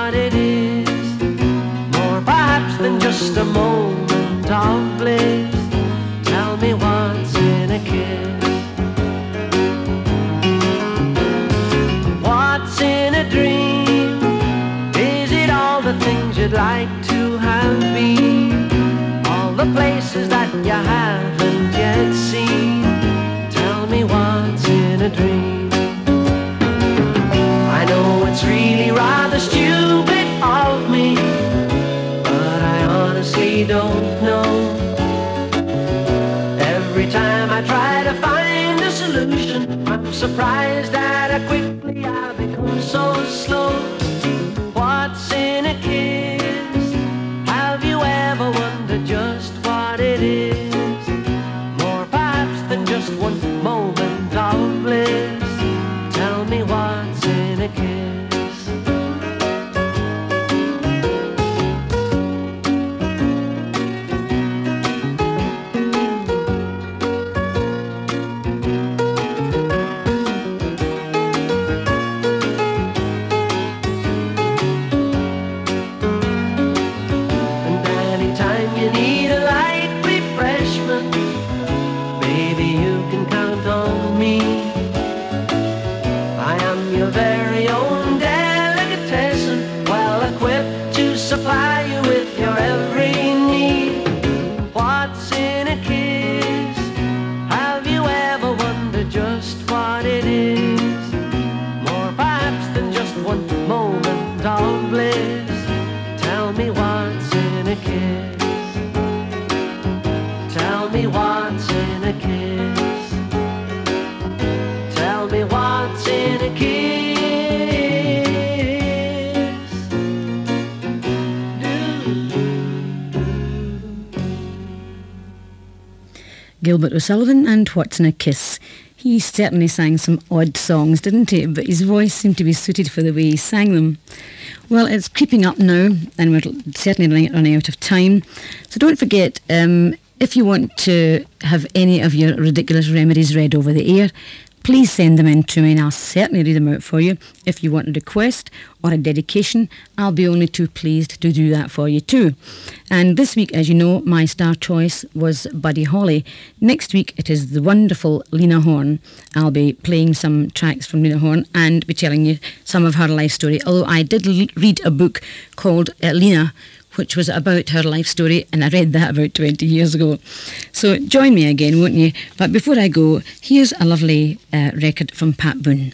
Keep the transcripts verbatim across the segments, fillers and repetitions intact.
what it is, more perhaps than just a moment of bliss. Tell me what's in a kiss. What's in a dream? Is it all the things you'd like to have been? All the places that you haven't yet seen? Tell me what's in a dream. I know it's really rather stupid of me, but I honestly don't know. Every time I try to find a solution, I'm surprised at how quickly I become so slow. What's in a kiss? Have you ever wondered just what it is? More perhaps than just one moment of bliss. Tell me what's in a kiss. Supply you with your every need. What's in a kiss? Have you ever wondered just what it is? More perhaps than just one moment of bliss. Tell me what's in a kiss. Tell me what's in a kiss. Tell me what's in a kiss. Gilbert O'Sullivan and What's in a Kiss. He certainly sang some odd songs, didn't he? But his voice seemed to be suited for the way he sang them. Well, it's creeping up now, and we're certainly running out of time. So don't forget, um, if you want to have any of your ridiculous remedies read over the air, please send them in to me and I'll certainly read them out for you. If you want a request or a dedication, I'll be only too pleased to do that for you too. And this week, as you know, my star choice was Buddy Holly. Next week, it is the wonderful Lena Horne. I'll be playing some tracks from Lena Horne and be telling you some of her life story. Although I did l- read a book called uh, Lena, which was about her life story, and I read that about twenty years ago. So join me again, won't you? But before I go, here's a lovely uh, record from Pat Boone.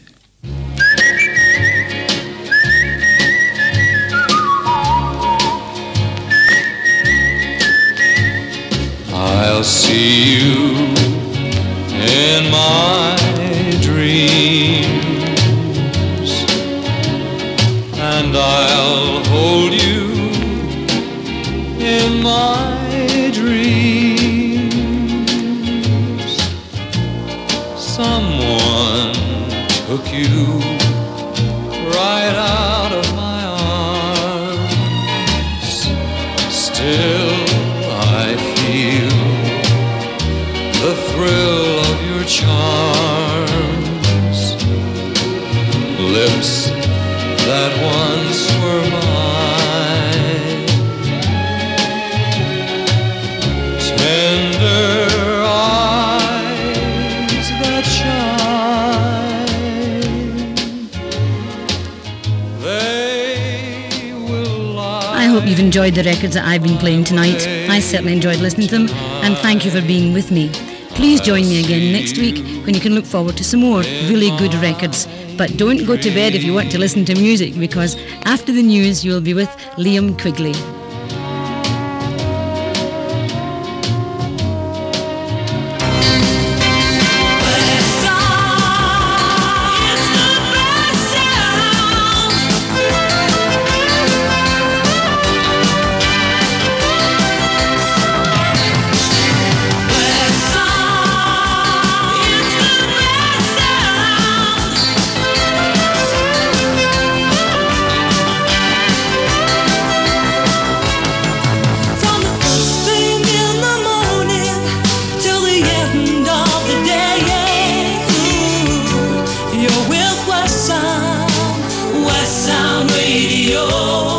I'll see you in my dreams, and I'll hold you in my dreams. Someone took you right out of my arms. Still I feel the thrill of your charms. Lips that once were mine, tender eyes that shine. They will lie. I hope you've enjoyed the records that I've been playing tonight. I certainly enjoyed listening to them, and thank you for being with me. Please join me again next week when you can look forward to some more really good records. But don't go to bed if you want to listen to music, because after the news you'll be with Liam Quigley. West Sound Radio.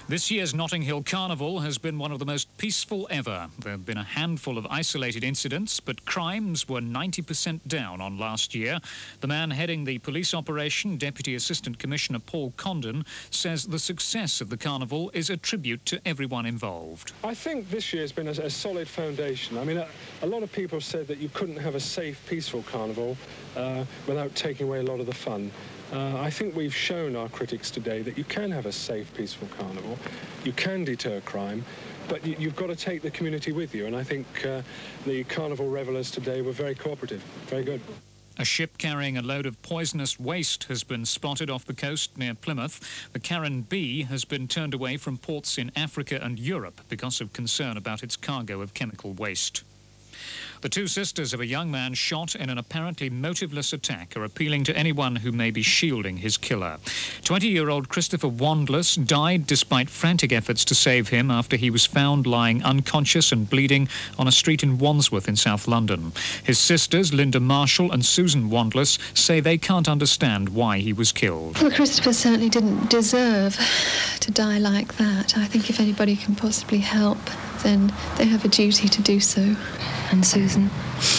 This year's Notting Hill Carnival has been one of the most peaceful ever. There have been a handful of isolated incidents, but crimes were ninety percent down on last year. The man heading the police operation, Deputy Assistant Commissioner Paul Condon, says the success of the carnival is a tribute to everyone involved. I think this year has been a, a solid foundation. I mean, a, a lot of people said that you couldn't have a safe, peaceful carnival uh, without taking away a lot of the fun. Uh, I think we've shown our critics today that you can have a safe, peaceful carnival, you can deter crime, but you, you've got to take the community with you, and I think uh, the carnival revellers today were very cooperative, very good. A ship carrying a load of poisonous waste has been spotted off the coast near Plymouth. The Karen B has been turned away from ports in Africa and Europe because of concern about its cargo of chemical waste. The two sisters of a young man shot in an apparently motiveless attack are appealing to anyone who may be shielding his killer. twenty-year-old Christopher Wandless died despite frantic efforts to save him after he was found lying unconscious and bleeding on a street in Wandsworth in South London. His sisters, Linda Marshall and Susan Wandless, say they can't understand why he was killed. Well, Christopher certainly didn't deserve to die like that. I think if anybody can possibly help, then they have a duty to do so. And Susan?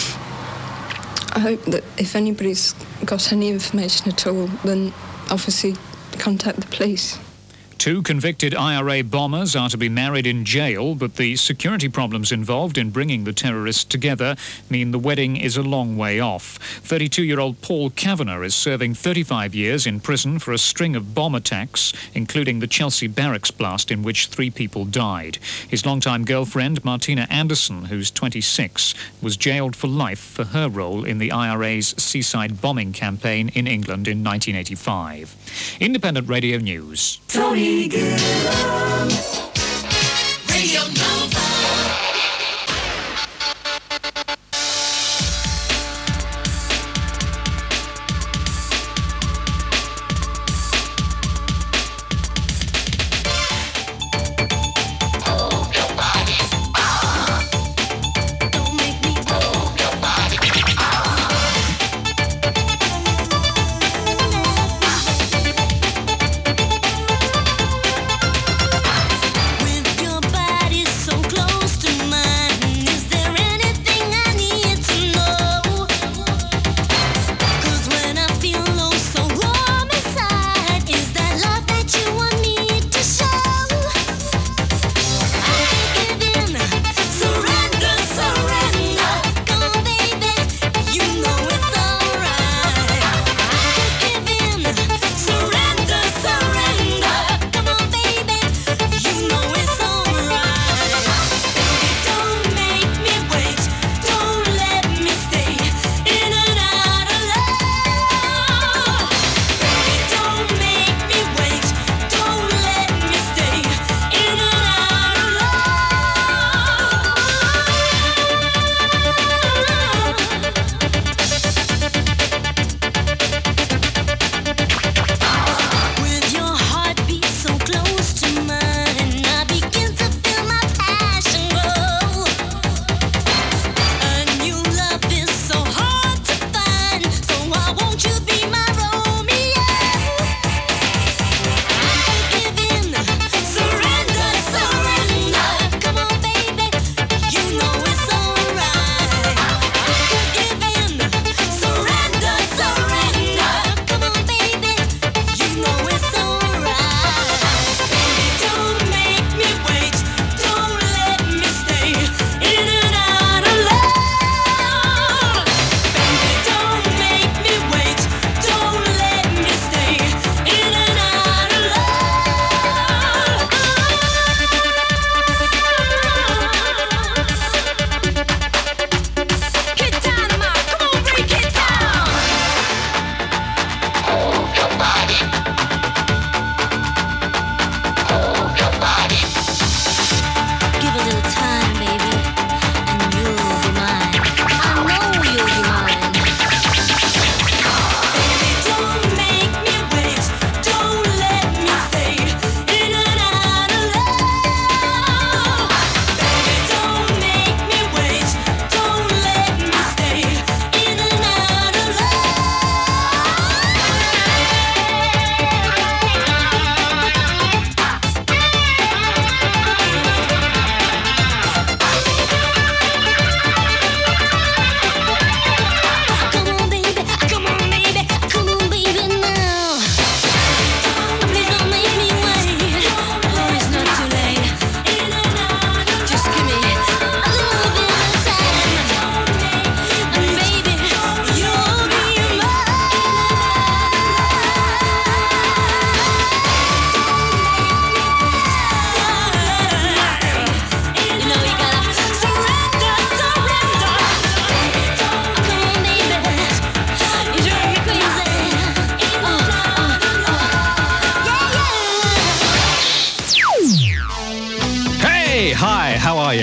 I hope that if anybody's got any information at all, then obviously contact the police. Two convicted I R A bombers are to be married in jail, but the security problems involved in bringing the terrorists together mean the wedding is a long way off. thirty-two-year-old Paul Kavanagh is serving thirty-five years in prison for a string of bomb attacks, including the Chelsea barracks blast in which three people died. His longtime girlfriend, Martina Anderson, who's twenty-six, was jailed for life for her role in the I R A's seaside bombing campaign in England in nineteen eighty-five. Independent Radio News. Tony Gillam, Radio Nova.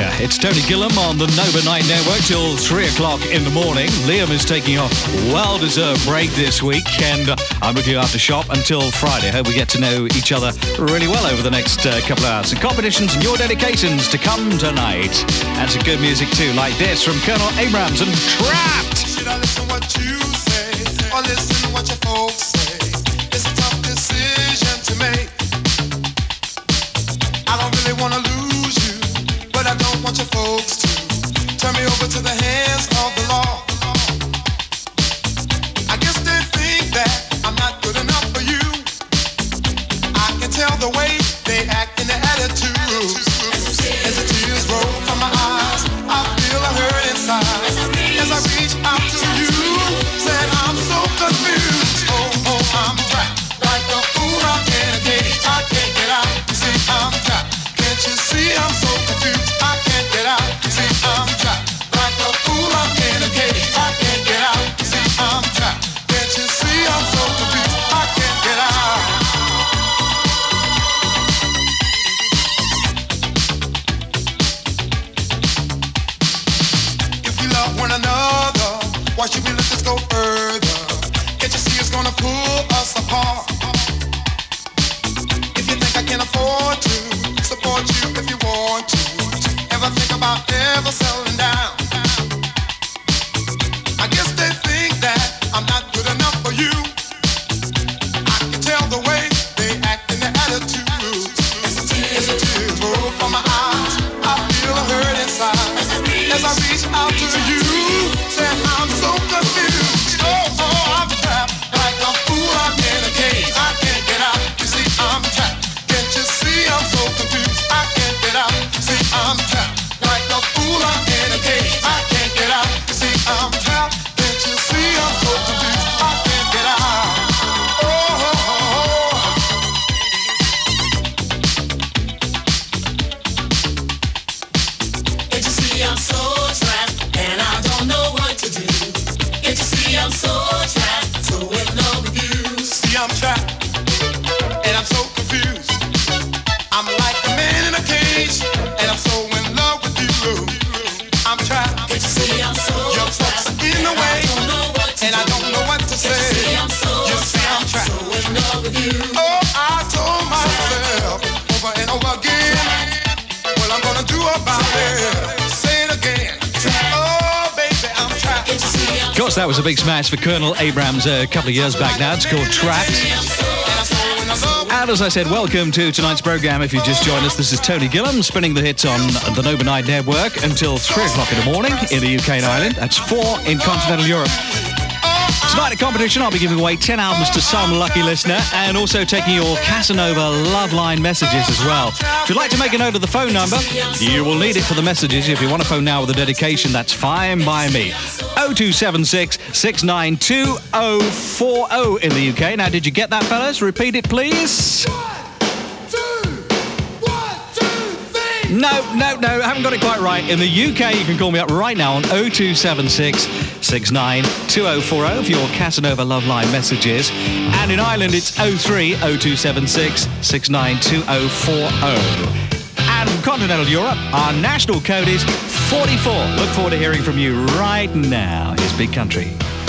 Georgia. It's Tony Gillam on the Nova Night Network till three o'clock in the morning. Liam is taking a well-deserved break this week, and uh, I'm looking after shop until Friday. Hope we get to know each other really well over the next uh, couple of hours. And competitions and your dedications to come tonight. And some good music too, like this from Colonel Abrams and Trapped. Should I listen what you say, or listen what your folks say? It's a tough decision to make. I don't really want to lose you, but I don't want your folks to turn me over to the hands of the law. I guess they think that I'm not good enough for you. I can tell the way they act in their attitudes. As the tears roll from my eyes, I feel a hurt inside. As I reach out to you, said I'm so confused. Oh, oh, I'm trapped like a fool. I'm in a cage. I can't get out. You see, I'm trapped. Can't you see I'm so confused? I can't get out. You see, I'm trapped like a fool. I'm in a cage. I can't get out. You see, I'm trapped. Can't you see I'm so confused? I can't get out. If we love one another, why should we let this go further? Can't you see it's gonna pull us apart? If you think I can afford to support you if you want to, ever think about ever settling down? I guess they think that I'm not good enough for you. I can tell the way they act in their attitudes. As the tears roll from my eyes, I feel a hurt inside. As I reach out to you, say I'm so confused. Oh, oh, I'm trapped like a fool. I'm in a cage. I can't get out. You see, I'm trapped. Can't you see I'm so confused? I can't get out. See, I'm trapped like a fool. I'm in a cage. I can't get out. You see, I'm trapped. Can't you see I'm so confused? I can't get out. Oh, oh, oh, oh. Can't you see I'm so trapped and I don't know what to do? Can't you see I'm so trapped, so in love with you? See, I'm trapped and I'm so confused. I'm like a man in a cage and I'm so in love with you. I'm trapped. Can't you see I'm so Your trapped? folks are in the way I don't know what to and I do. don't know what to Can't you see say. I'm so You see, I'm trapped, trapped. so in love with you? Oh, I told myself over and over again, what I'm gonna do about it. Say it again. Oh, baby, I'm trapped. Can't you see I'm Of course, that was a big smash for Colonel Abrams a couple of years back now. It's called Trapped. And as I said, welcome to tonight's programme. If you just joined us, this is Tony Gillam spinning the hits on the Nova Night Network until three o'clock in the morning in the U K and Ireland. That's four in continental Europe. Tonight at competition, I'll be giving away ten albums to some lucky listener and also taking your Casanova Loveline messages as well. If you'd like to make a note of the phone number, you will need it for the messages. If you want to phone now with a dedication, that's fine by me. oh two seven six, six nine two oh four oh in the U K. Now, did you get that, fellas? Repeat it, please. No, no, no, I haven't got it quite right. In the U K, you can call me up right now on oh two seven six, six nine two oh four oh for your Casanova Loveline messages. And in Ireland, it's oh three oh two seven six, six nine two oh four oh. And from continental Europe, our national code is forty-four. Look forward to hearing from you right now. Here's Big Country.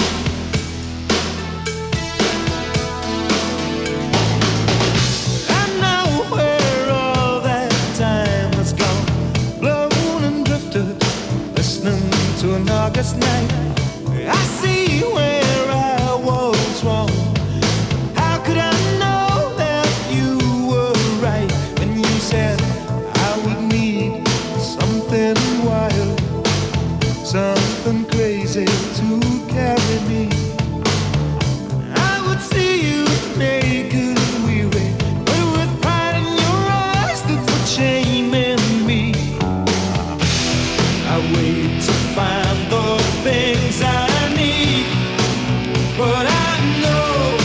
An August night, I see where I was wrong. How could I know that you were right when you said I would need something wild, something crazy to carry me? I would see you naked and weary, but with pride in your eyes that would shame in me. I wait to find the things I need, but I know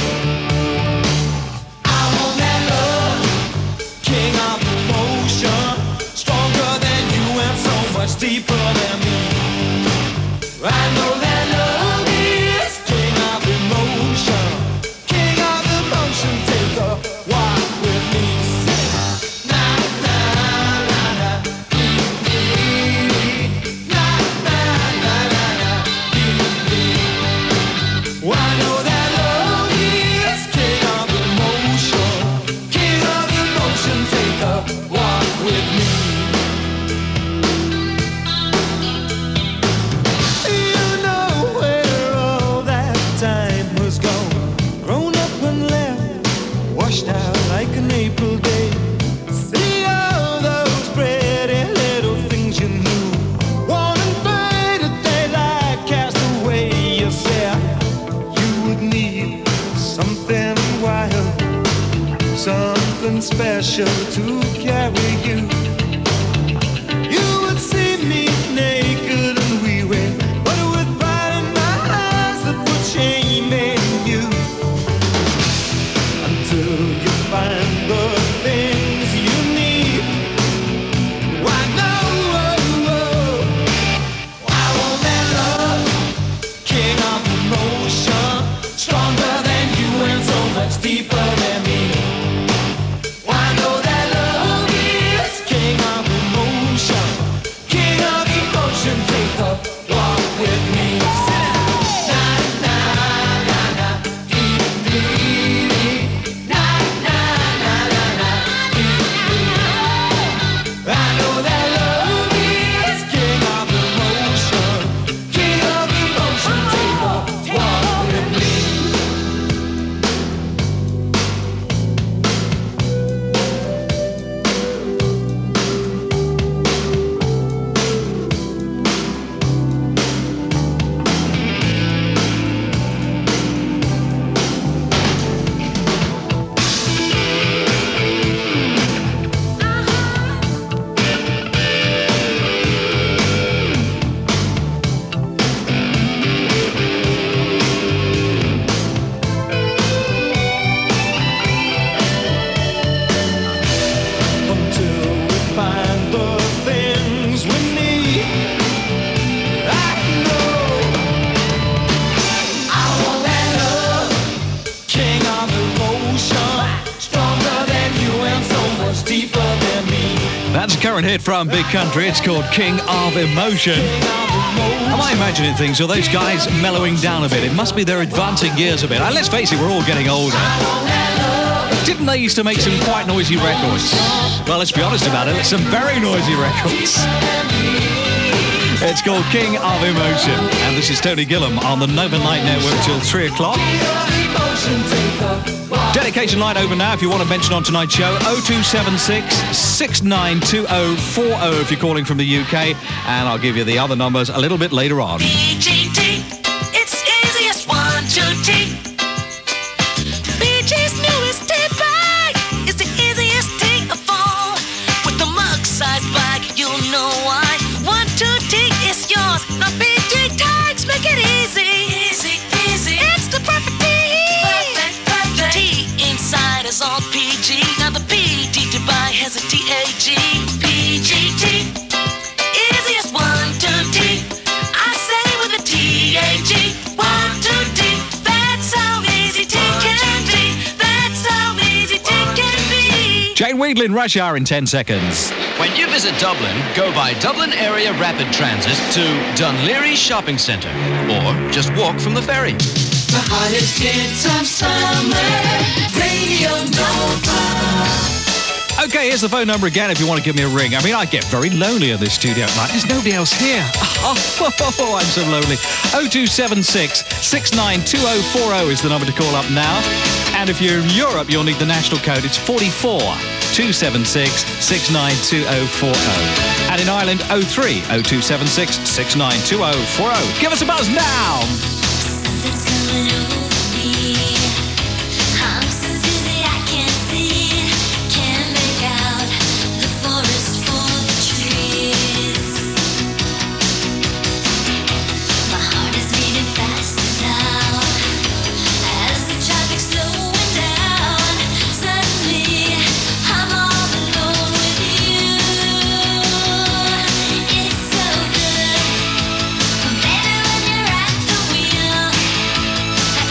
I want that love, king of emotion, stronger than you and so much deeper than me. I know that love is king of emotion, king of emotion. Take a walk with me. Na na na na. something special to carry you. You would see me naked and weary, but with pride in my eyes that would shame in you. Until you find the things you need. Why no, oh, oh. I want that love, king of emotion, stronger than you and so much deeper than me. Why know that love is king of emotion, king of emotion. Take a walk with me. Na na na na, dee dee dee. Na na na na na, dee dee. I know that love is king of emotion, king of emotion. Take a walk with me. Until we find the things we need. I know I want that love, king of emotion, stronger than you and so much deeper than me. That's a current hit from Big Country. It's called King of Emotion. Am I imagining things? Are those guys mellowing down a bit? It must be they're advancing years a bit. And let's face it, we're all getting older. Didn't they used to make some quite noisy records? Well, let's be honest about it. Some very noisy records. It's called King of Emotion. And this is Tony Gillam on the Nova Night Network till three o'clock. Dedication line open now if you want to mention on tonight's show. oh two seven six, six nine two oh four oh if you're calling from the U K. And I'll give you the other numbers a little bit later on. B G T, it's easiest one, two, T. B G's newest tea bag is the easiest tea of all. With the mug-sized bag, you'll know why. One, two, T is yours. Now B G tags make it easy. Easy, easy. It's the perfect tea. Perfect, perfect. Tea inside is all P G. Now the P D to buy has a T A G. P G T, easiest one, two, T. I say with a T A G. One, two, T. That's how easy tea can be. That's how easy tea can be. Jane Weedlin, Rush Hour in ten seconds. When you visit Dublin, go by Dublin Area Rapid Transit to Dunleary Shopping Centre, or just walk from the ferry. The hottest hits of summer, Radio Nova. Okay, here's the phone number again if you want to give me a ring. I mean, I get very lonely in this studio at night. There's nobody else here. Oh, I'm so lonely. oh two seven six, six nine two oh four oh is the number to call up now. And if you're in Europe, you'll need the national code. It's forty-four two seven six, six nine two oh four oh. And in Ireland, oh three oh two seven six, six nine two oh four oh. Give us a buzz now. Something's coming over me. I'm so dizzy I can't see. Can't make out the forest for the trees. My heart is beating faster now as the traffic's slowing down. Suddenly I'm all alone with you. It's so good, baby, when you're at the wheel. That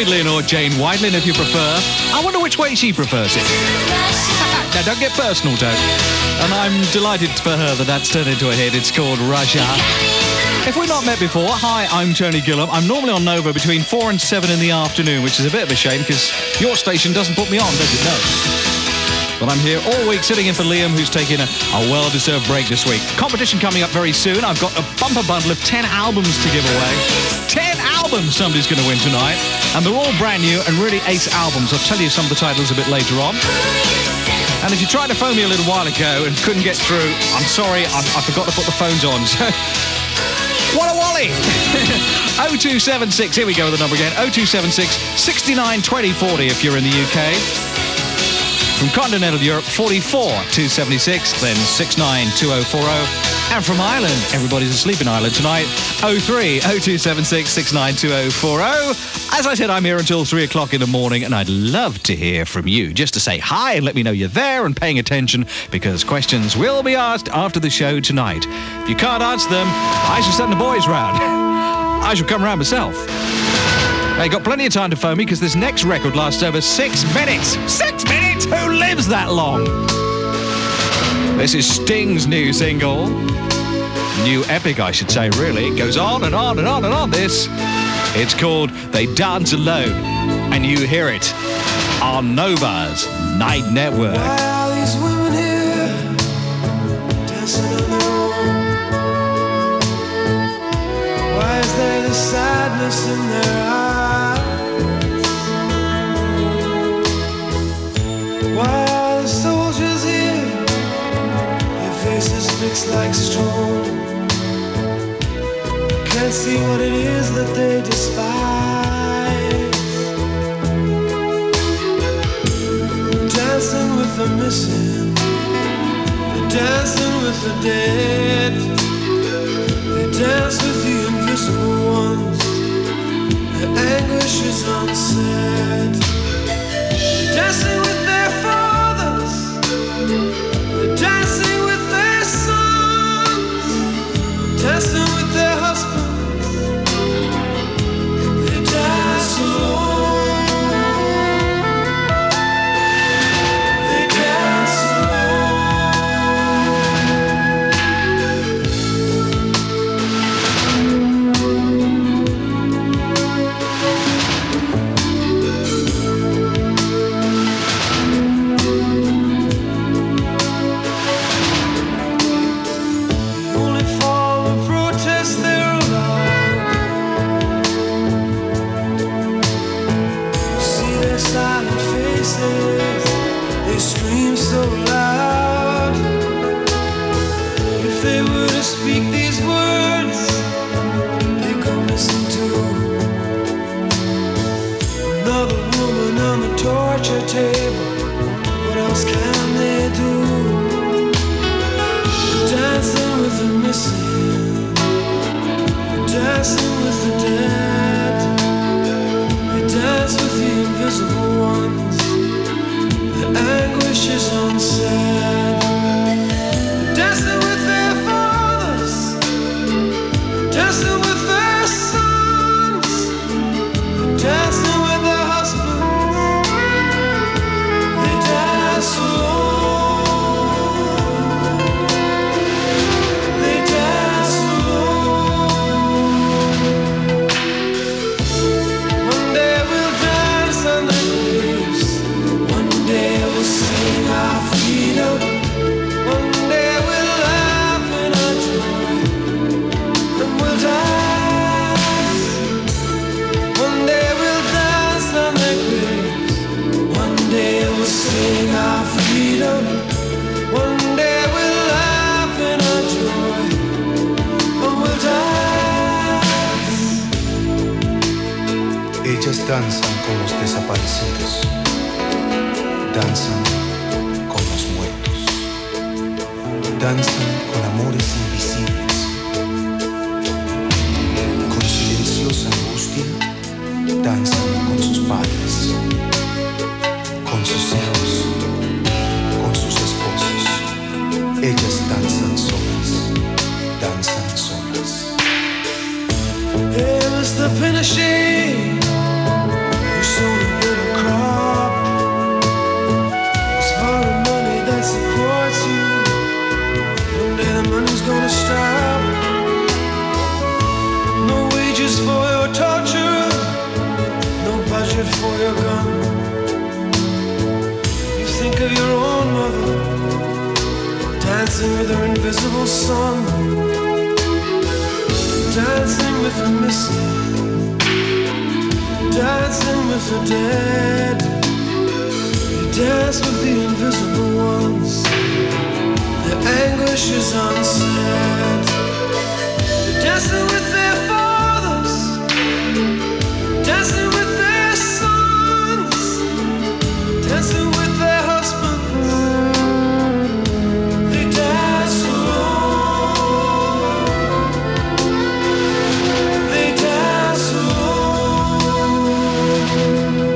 Boydlin or Jane Whitelin if you prefer. I wonder which way she prefers it. Now, don't get personal, don't. And I'm delighted for her that that's turned into a hit. It's called Russia. If we've not met before, hi, I'm Tony Gillam. I'm normally on Nova between four and seven in the afternoon, which is a bit of a shame because your station doesn't put me on, does it? No. But I'm here all week sitting in for Liam, who's taking a, a well-deserved break this week. Competition coming up very soon. I've got a bumper bundle of ten albums to give away. ten albums somebody's going to win tonight. And they're all brand new and really ace albums. I'll tell you some of the titles a bit later on. And if you tried to phone me a little while ago and couldn't get through, I'm sorry, I, I forgot to put the phones on. So, what a wally! oh two seven six, here we go with the number again. oh two seven six, six nine two oh four oh if you're in the U K. From continental Europe, forty-four two seventy-six, then six nine two oh four oh. And from Ireland, everybody's asleep in Ireland tonight, oh three oh two seven six, six nine two oh four oh. As I said, I'm here until three o'clock in the morning, and I'd love to hear from you, just to say hi and let me know you're there and paying attention, because questions will be asked after the show tonight. If you can't answer them, I shall send the boys round. I shall come round myself. Now, you got plenty of time to phone me, because this next record lasts over six minutes. Six minutes? Who lives that long? This is Sting's new single. New epic, I should say, really. It goes on and on and on and on, this. It's called They Dance Alone, and you hear it on Nova's Night Network. Why are these women here dancing on their own? Why is there the sadness in their eyes? Why are the soldiers here, their faces fixed like stone? Can't see what it is that they despise. Dancing with the missing, they're dancing with the dead. They dance with the invisible ones, their anguish is unsaid. They're dancing with their fathers, they're dancing with their sons, dancing with their husbands. Danzan con los desaparecidos, danzan con los muertos, danzan con amores invisibles, con silenciosa angustia, danzan con sus padres, con sus hijos, con sus esposos. Ellas danzan solas, danzan solas. It was the Pinochet invisible sun, dancing with the missing, dancing with the dead. You dance with the invisible ones, their anguish is unsaid. You're dancing with their fathers, dancing with their sons, dancing with their husbands. They dance alone, they dance alone.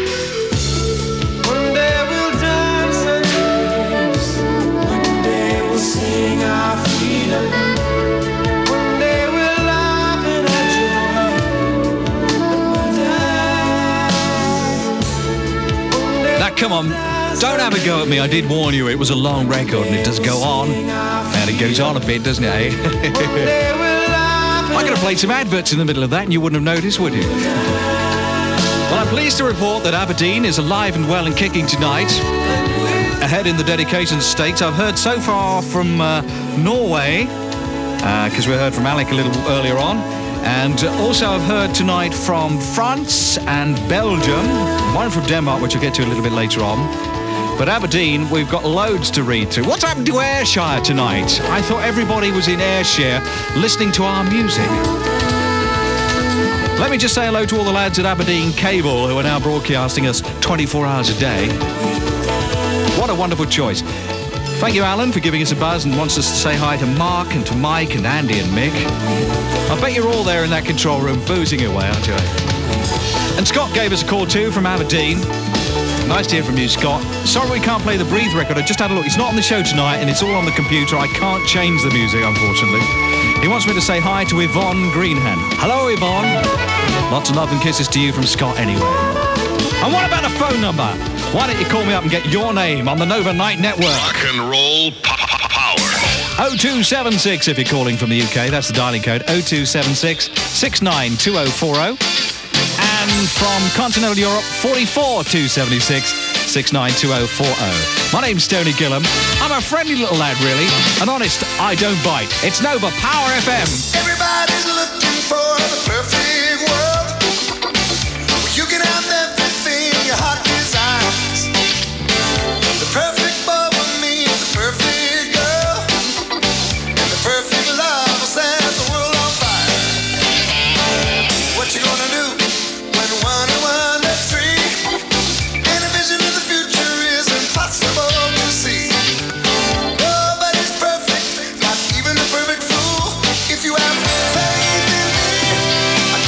One day we'll dance and dance, one day we'll sing our freedom, one day we'll laugh in our joy, and we'll dance. One day Now, come on, don't have a go at me. I did warn you, it was a long record and it does go on. And it goes on a bit, doesn't it, eh? I could have played some adverts in the middle of that and you wouldn't have noticed, would you? Well, I'm pleased to report that Aberdeen is alive and well and kicking tonight. Ahead in the dedication stakes. I've heard so far from uh, Norway, because uh, we heard from Alec a little earlier on. And also I've heard tonight from France and Belgium. One from Denmark, which I'll get to a little bit later on. But Aberdeen, we've got loads to read through. What's happened to Ayrshire tonight? I thought everybody was in Ayrshire listening to our music. Let me just say hello to all the lads at Aberdeen Cable who are now broadcasting us twenty-four hours a day. What a wonderful choice. Thank you, Alan, for giving us a buzz and wants us to say hi to Mark and to Mike and Andy and Mick. I bet you're all there in that control room boozing away, aren't you? And Scott gave us a call too from Aberdeen. Nice to hear from you, Scott. Sorry we can't play the Breathe record. I just had a look. It's not on the show tonight and it's all on the computer. I can't change the music, unfortunately. He wants me to say hi to Yvonne Greenhan. Hello, Yvonne. Lots of love and kisses to you from Scott anyway. And what about a phone number? Why don't you call me up and get your name on the Nova Night Network? Rock and roll power. oh two seven six if you're calling from the U K. That's the dialing code oh two seven six, six nine two oh four oh. And from continental Europe, four four two seven six, six nine two oh four oh. My name's Tony Gillam. I'm a friendly little lad, really. And honest, I don't bite. It's Nova Power F M. Everybody's looking for the perfect world, where you can have everything your heart desires. The perfect boy will meet the perfect girl, and the perfect love will set the world on fire. What you gonna do when one and one makes three, and a vision of the future is impossible to see? Nobody's perfect, not even a perfect fool. If you have faith in me,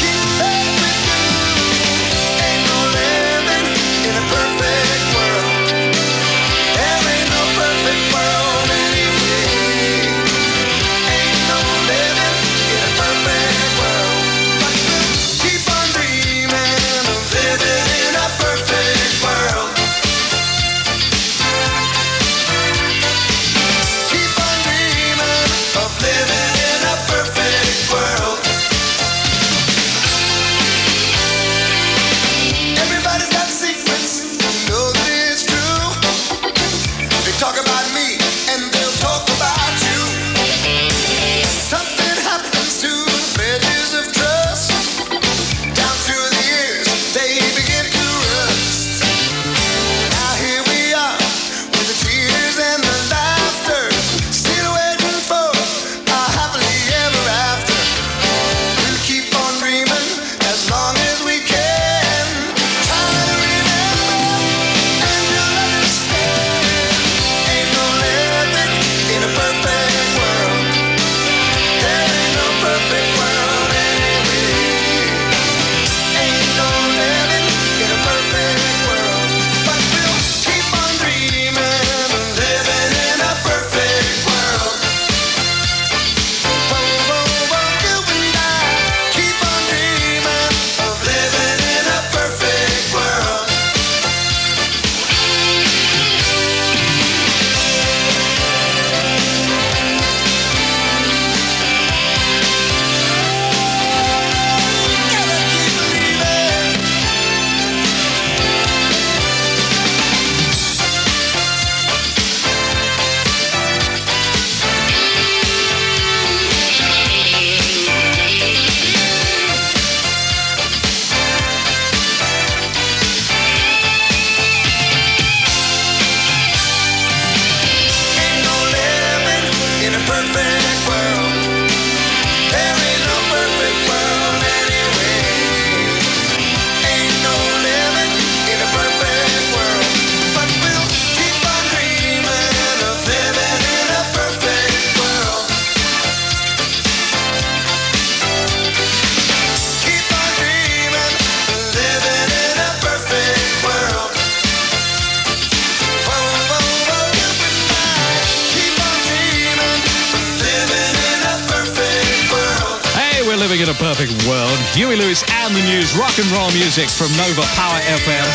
in a perfect world. Huey Lewis and the News, rock and roll music from Nova Power F M.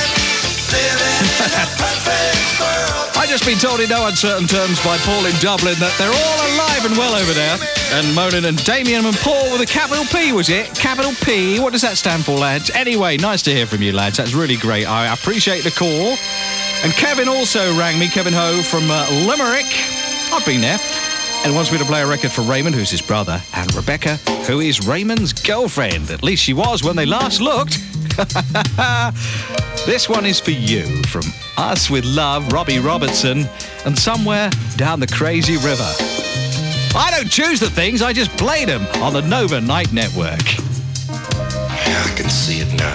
I've just been told in no uncertain terms by Paul in Dublin that they're all alive and well over there. And Monin and Damien and Paul with a capital P, was it? Capital P. What does that stand for, lads? Anyway, nice to hear from you, lads. That's really great. I appreciate the call. And Kevin also rang me, Kevin Ho from uh, Limerick. I've been there. And wants me to play a record for Raymond, who's his brother, and Rebecca, who is Raymond's girlfriend. At least she was when they last looked. This one is for you, from us with love, Robbie Robertson, and Somewhere Down the Crazy River. I don't choose the things, I just play them on the Nova Night Network. Yeah, I can see it now.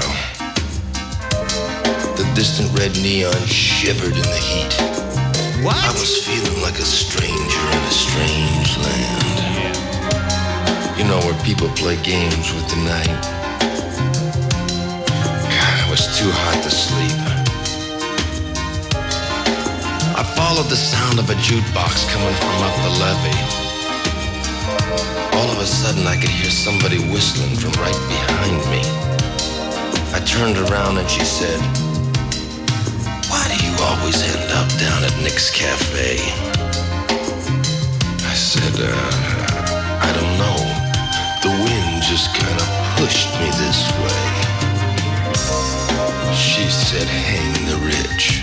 The distant red neon shivered in the heat. What? I was feeling like a stranger in a strange land. You know, where people play games with the night. God, it was too hot to sleep. I followed the sound of a jukebox coming from up the levee. All of a sudden, I could hear somebody whistling from right behind me. I turned around and she said, "Why do you always end up down at Nick's Cafe?" I said, uh, I don't know. The wind just kind of pushed me this way. She said, "Hang the rich."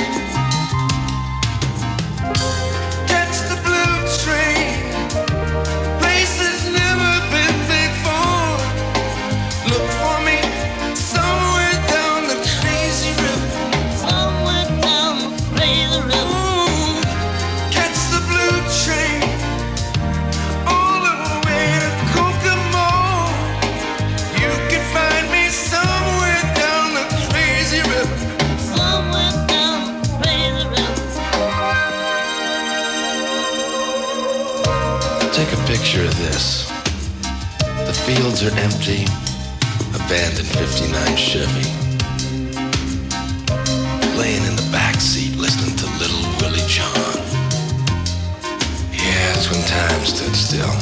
Catch the blue train, places never been before. Look for me somewhere down the crazy river. Somewhere down the crazy river. Ooh, catch the blue train all the way to Kokomo. You can find me somewhere down the crazy river. Somewhere down the crazy river. Take a picture of this. The fields are empty, abandoned fifty-nine Chevy. Laying in the back seat listening to Little Willie John. Yeah, it's when time stood still.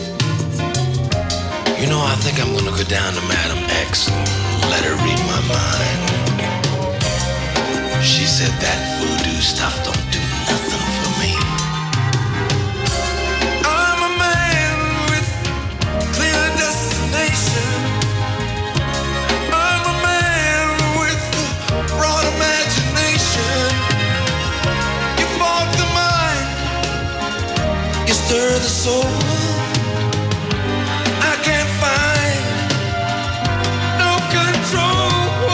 You know, I think I'm gonna go down to Madam X and let her read my mind. She said that voodoo stuff don't do nothing for me. I'm a man with clear destination. I'm a man with a broad imagination. You fog the mind, you stir the soul. I can't find no control.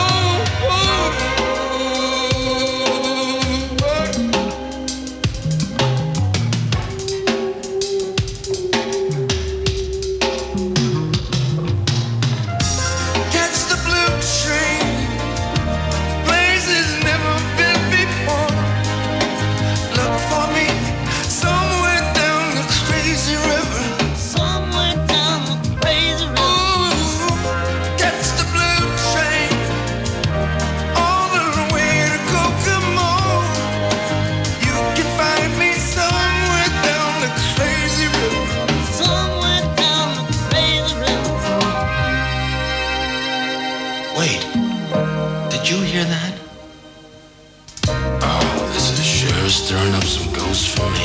Catch the blue train, places never been before. Look for me somewhere down the crazy river. Somewhere down the crazy river. Ooh, catch the blue train all the way to Kokomo. You can find me somewhere down the crazy river. Somewhere down the crazy river. Wait, did you hear that? Oh, this is sure stirring up some ghosts for me.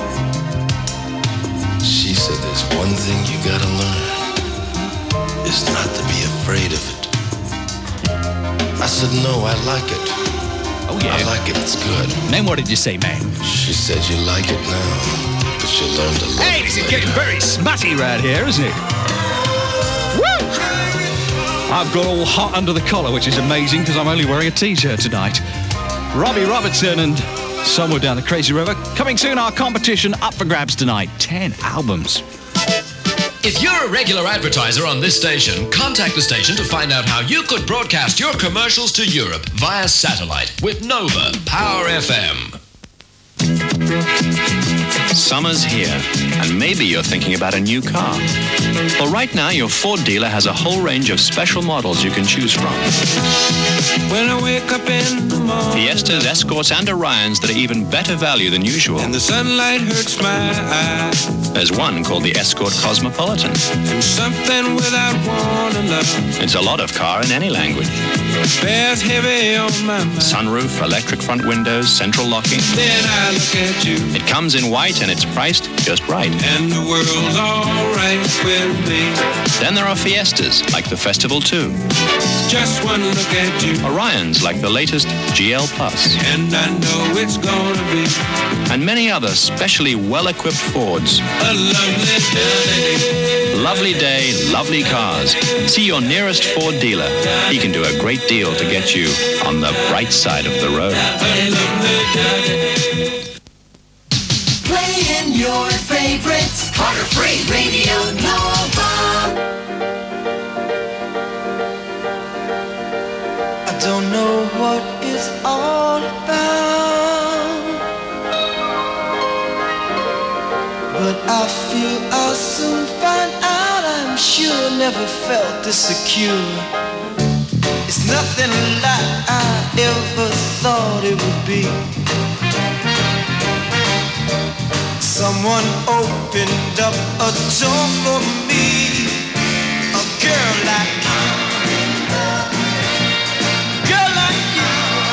She said there's one thing you gotta learn, is not to be afraid of it. I said, no, I like it. Oh, yeah. I like it, it's good. Then what did you say, man? She said you like it now, but you'll learn to love Hey, it this is later. getting very smutty right here, isn't it? Woo! I've got all hot under the collar, which is amazing because I'm only wearing a t-shirt tonight. Robbie Robertson and Somewhere Down the Crazy River. Coming soon, our competition up for grabs tonight. Ten albums. If you're a regular advertiser on this station, contact the station to find out how you could broadcast your commercials to Europe via satellite with Nova Power F M. Summer's here, and maybe you're thinking about a new car. Well, right now, your Ford dealer has a whole range of special models you can choose from. When I wake up in the morning, Fiestas, Escorts, and Orions that are even better value than usual. and the sunlight hurts my eyes, There's one called the Escort Cosmopolitan. and something without wanting love It's a lot of car in any language. bears heavy on my mind. Sunroof, electric front windows, central locking. Then I look at you, It comes in white and it's priced just right. and the world's alright with me. Then there are Fiestas, like the Festival two. Just one look at you, Orions, like the latest G L Plus. and I know it's gonna be And many other specially well-equipped Fords. a lovely day. Lovely day, lovely cars. See your nearest Ford dealer. He can do a great deal to get you on the bright side of the road. Playing your favorites. Carter Free Radio Nova. I don't know what it's all about, but I feel I'll soon find out. I'm sure never felt this secure. It's nothing like I ever thought it would be. Someone opened up a door for me, a girl like you. Girl like you.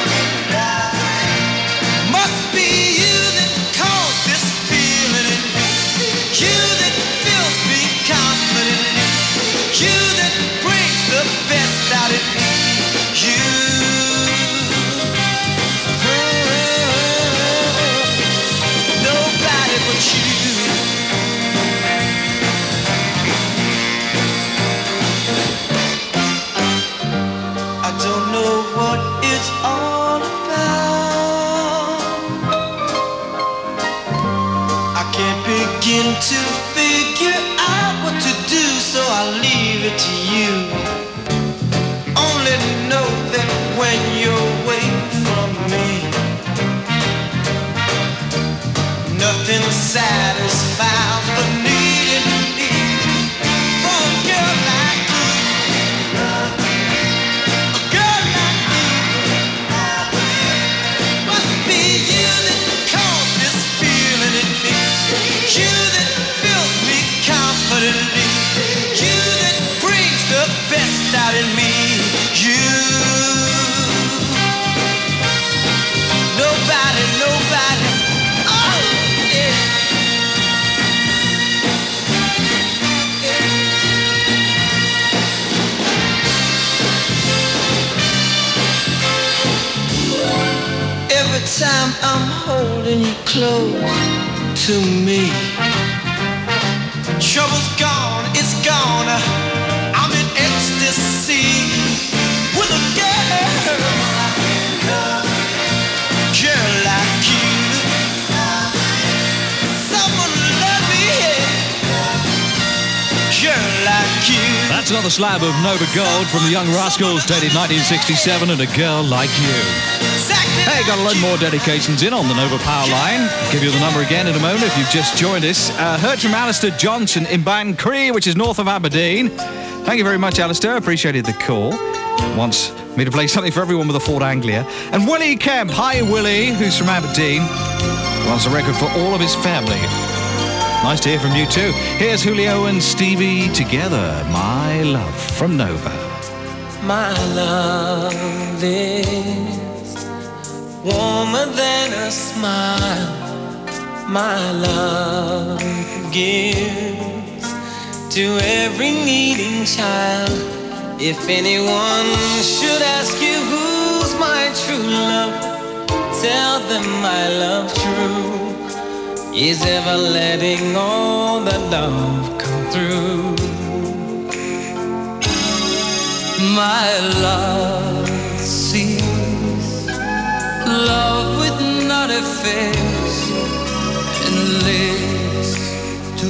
Must be you that caused this feeling in me. You that fills me confident. You that brings the best out of me. You. Nobody but you. I don't know what it's all about. I can't begin to figure out what to do, so I'll leave it to you. Only know that when you're away from me, nothing satisfies but needing me from a girl like you. A girl like you. Must be you that caused this feeling in me. You that fills me confidently. You that brings the best out in me. You. Nobody, nobody. Oh, yeah. Every time I'm holding you close to me, trouble's gone, it's gone. I'm in ecstasy with a girl, girl like you. Someone love me, girl like you. That's another slab of Nova Gold from the Young Rascals, dated nineteen sixty-seven, and A Girl Like You. Hey, got a load more dedications in on the Nova Power Line. Give you the number again in a moment if you've just joined us. Uh, heard from Alistair Johnson in Bancree, which is north of Aberdeen. Thank you very much, Alistair. Appreciated the call. Wants me to play something for everyone with a Ford Anglia. And Willie Kemp. Hi, Willie, who's from Aberdeen. Wants a record for all of his family. Nice to hear from you too. Here's Julio and Stevie together. My Love from Nova. My love is warmer than a smile. My love gives to every needing child. If anyone should ask you who's my true love, tell them my love true is ever letting all the love come through. My love sees love with not a face and lives to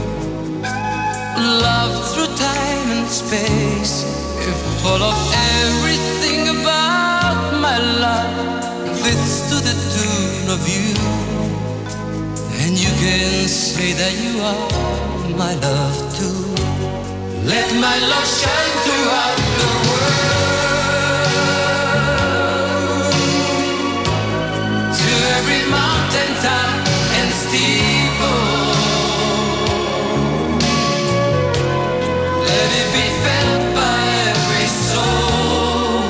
love through time and space. If full of everything about my love fits to the tune of you, and you can say that you are my love too. Let my love shine throughout the world, to every mountain top and steeple. Let it be felt by every soul.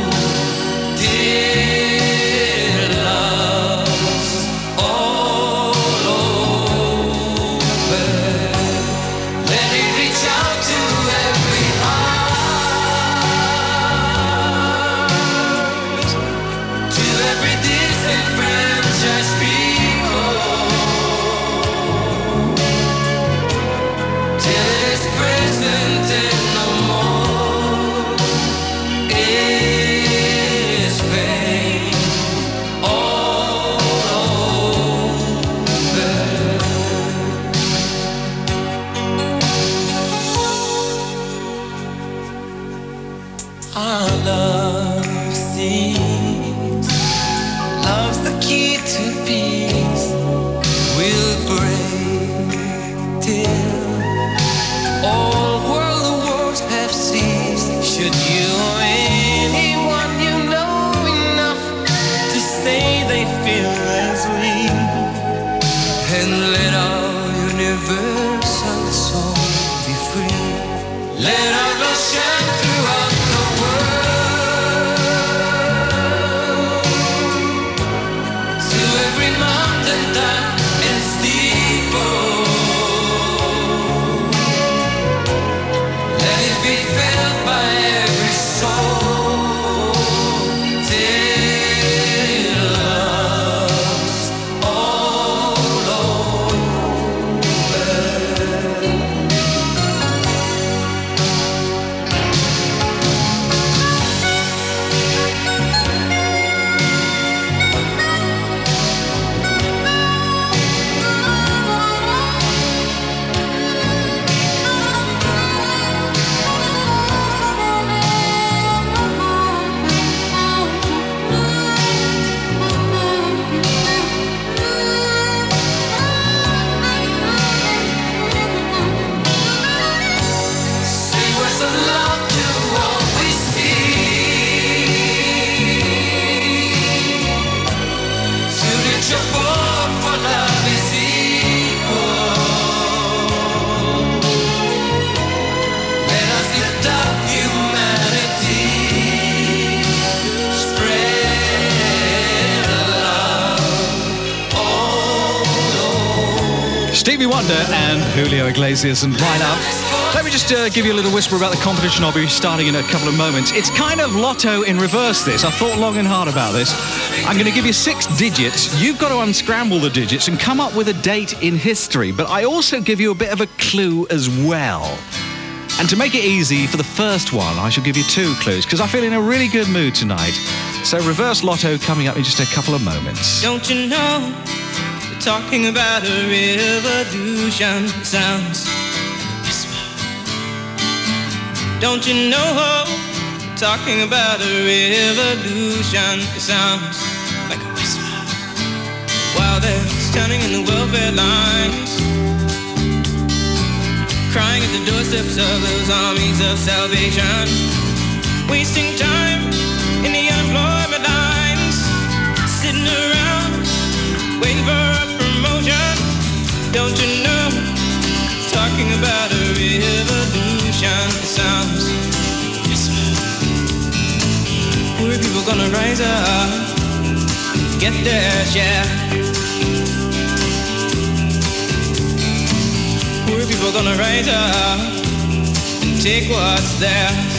Dear loves all over. Let it reach out to every heart, to every disenfranchised people, till it is present and no more is pain all over. Our love sees, love's the key to peace. We'll break till all world wars have ceased. Should you or anyone you know enough to say they feel as we, and let our universal soul be free. Let our love shine throughout the world, to every mountain top and steeple. Let it be felt by every soul. Till love's all over. Say words of love to all we see, to reach a board for love is equal. Let us lift up humanity, spread love all over. Stevie Wonder and Julio Iglesias and Right Up. Let me just uh, give you a little whisper about the competition I'll be starting in a couple of moments. It's kind of lotto in reverse, this. I thought long and hard about this. I'm going to give you six digits. You've got to unscramble the digits and come up with a date in history. But I also give you a bit of a clue as well. And to make it easy for the first one, I shall give you two clues, because I feel in a really good mood tonight. So reverse lotto coming up in just a couple of moments. Don't you know, we're talking about a revolution. It sounds like a whisper. Don't you know, we're talking about a revolution. It sounds like a whisper. While they're standing in the welfare lines, crying at the doorsteps of those armies of salvation, wasting time in the unemployment lines, sitting around waiting for a promotion. Don't you know, talking about a revolution. It sounds whisper. Poor people gonna rise up, get their share. Poor people gonna rise up and take what's theirs.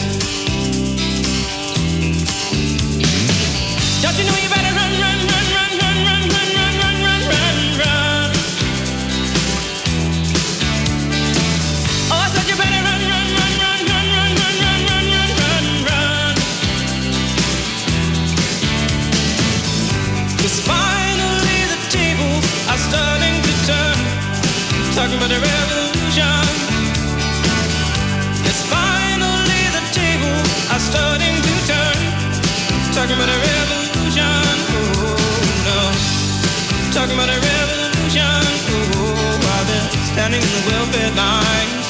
Don't you know you better run, run, run, run, run, run, run, run, run, run, run, run. Oh, I said you better run, run, run, run, run, run, run, run, run, run, run, run. 'Cause finally the tables are starting to turn, talking about a revolution. Yes, finally the tables are starting to turn, talking about a revolution. the welfare lines,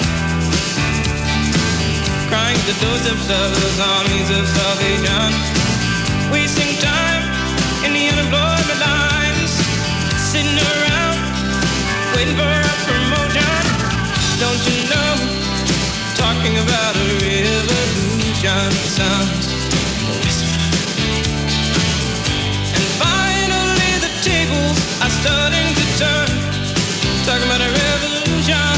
crying at the doorsteps of those armies of salvation, wasting time in the unemployment lines, sitting around waiting for a promotion. Don't you know, talking about a revolution sounds whisper. And finally the tables are starting to turn, talking about a revolution.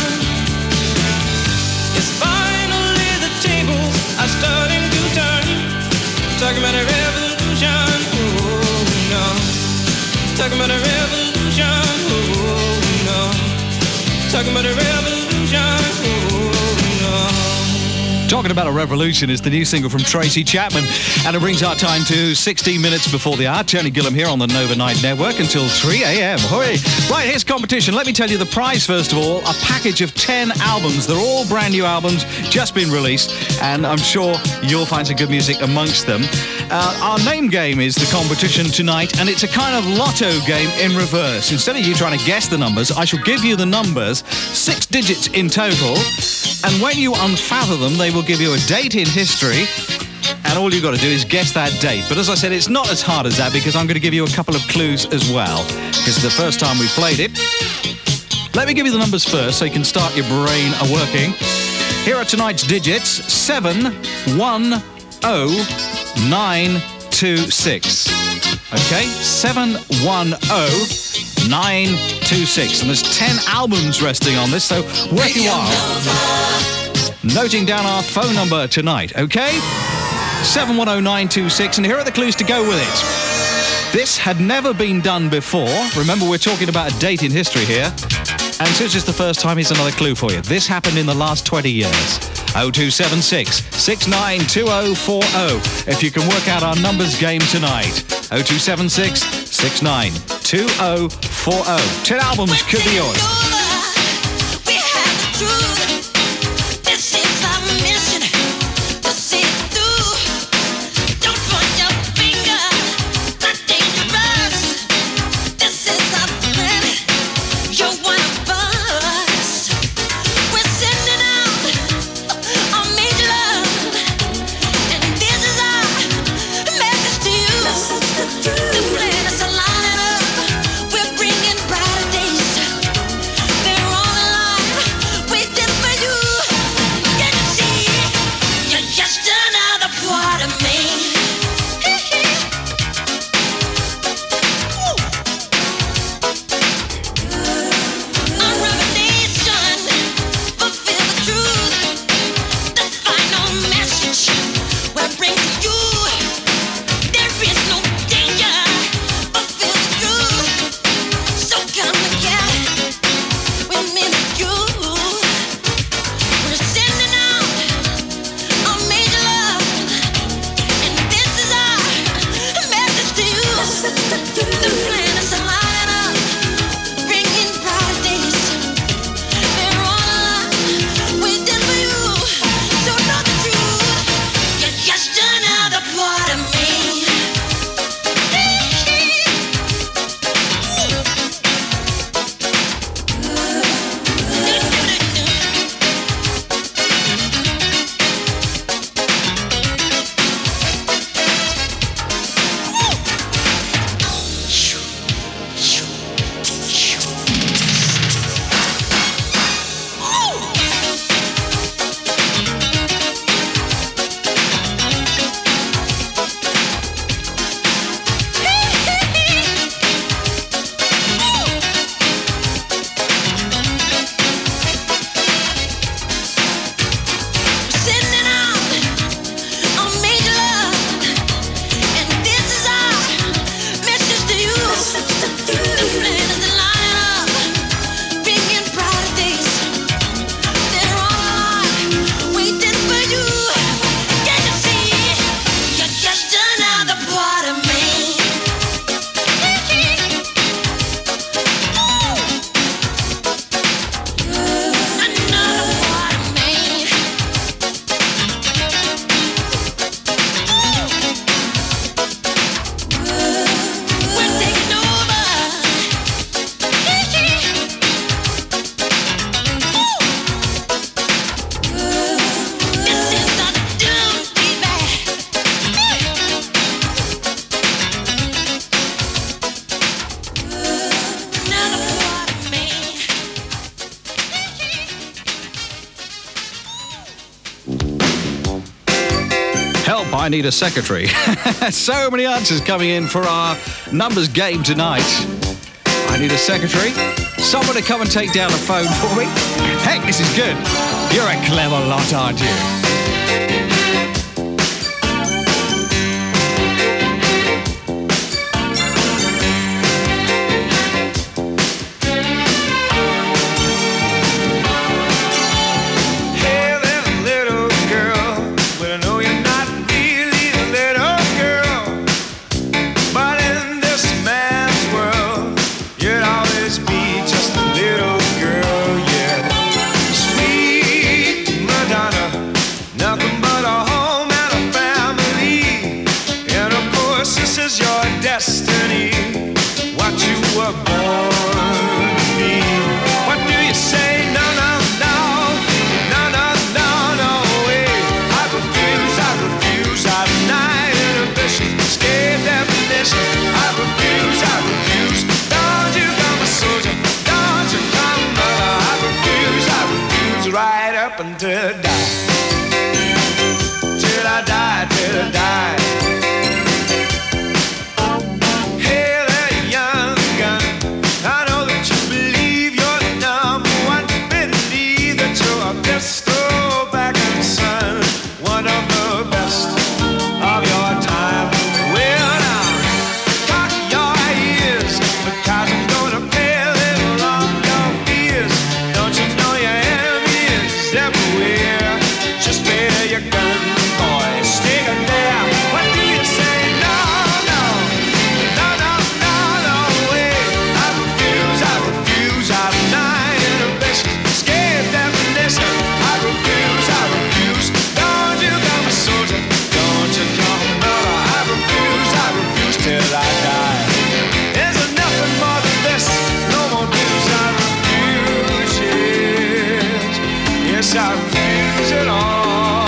Yes, finally the tables are starting to turn, talking about a revolution. Oh no, talking about a revolution. Oh no, talking about a revolution. Oh no. Talking About a Revolution is the new single from Tracy Chapman, and it brings our time to sixteen minutes before the hour. Tony Gillam here on the Nova Night Network until three a.m. Hooray! Right, here's competition. Let me tell you the prize first of all. A package of ten albums. They're all brand new albums, just been released, and I'm sure you'll find some good music amongst them. Uh, our name game is the competition tonight, and it's a kind of lotto game in reverse. Instead of you trying to guess the numbers, I shall give you the numbers, six digits in total, and when you unfather them, they will give you a date in history, and all you've got to do is guess that date. But as I said, it's not as hard as that, because I'm going to give you a couple of clues as well, because it's the first time we've played it. Let me give you the numbers first so you can start your brain working. Here are tonight's digits: seven one oh nine two six. Okay, seven one oh nine two six. And there's ten albums resting on this, so worth your while noting down our phone number tonight, okay? seven one oh nine two six, and here are the clues to go with it. This had never been done before. Remember, we're talking about a date in history here. And since it's the first time, here's another clue for you. This happened in the last twenty years. oh two seven six, six nine two oh four oh. If you can work out our numbers game tonight. oh two seven six, six nine two oh four oh. ten albums could be yours. I need a secretary. So many answers coming in for our numbers game tonight. I need a secretary. Someone to come and take down a phone for me. Heck, this is good. You're a clever lot, aren't you? Until I die, till I die, till I die. Hey there, young gun, I know that you believe you're number one. Believe that you're a pistol backing son, one of the best of your time. Well now, cock your ears, because I'm gonna pay a little on your fears. Don't you know your enemy is everywhere? Just spare your gun, boy, stick it there. What do you say? No, no, no, no, no, no way. I refuse, I refuse, I deny inhibition, escape definition. I refuse, I refuse. Don't you come a soldier, don't you come a murderer. I refuse, I refuse till I die. Is there nothing more than this? No more dues, I refuse, yes. Yes, I refuse it all.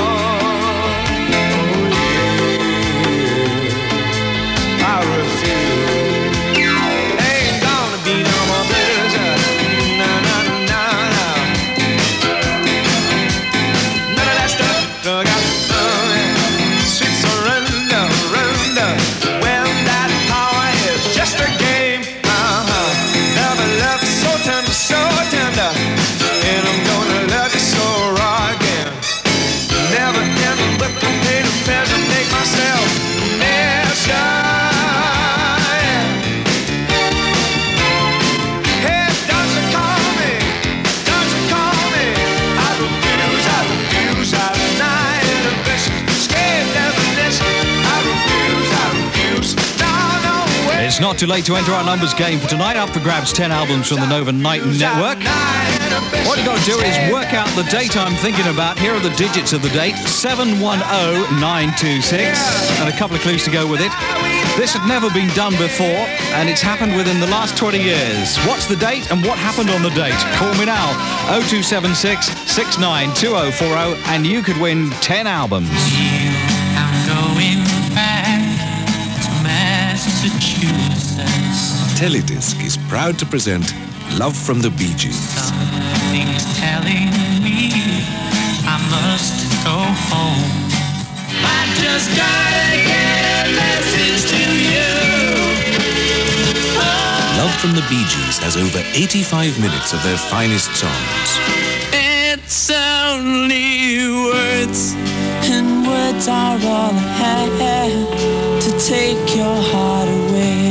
It's not too late to enter our numbers game for tonight. Up for grabs, ten albums from the Nova Night Network. What you've got to do is work out the date I'm thinking about. Here are the digits of the date, seven one zero nine two six, and a couple of clues to go with it. This had never been done before, and it's happened within the last twenty years. What's the date and what happened on the date? Call me now, oh two seven six, six nine two oh four oh, and you could win ten albums. I'm going back to Massachusetts. Teledisc is proud to present Love from the Bee Gees. Something's telling me I must go home. I just gotta get a message to you. Oh. Love from the Bee Gees has over eighty-five minutes of their finest songs. It's only words, and words are all I have to take your heart away.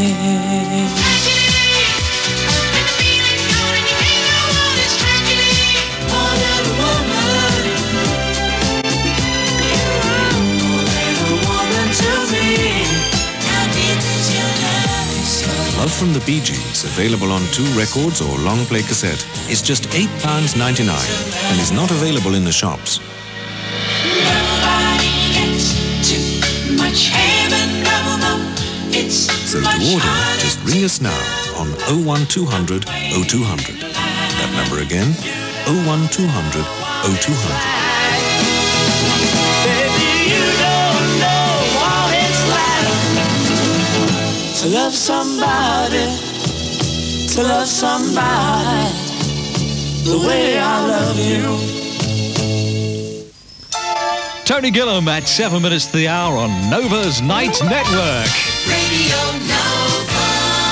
Love from the Bee Gees, available on two records or long play cassette, is just eight pounds ninety-nine and is not available in the shops. So to order, just ring us now on oh one two hundred oh two hundred. That number again, oh one two hundred oh two hundred. To love somebody, to love somebody the way I love you. Tony Gillam at seven minutes to the hour on Nova's Night Network. Radio Nova.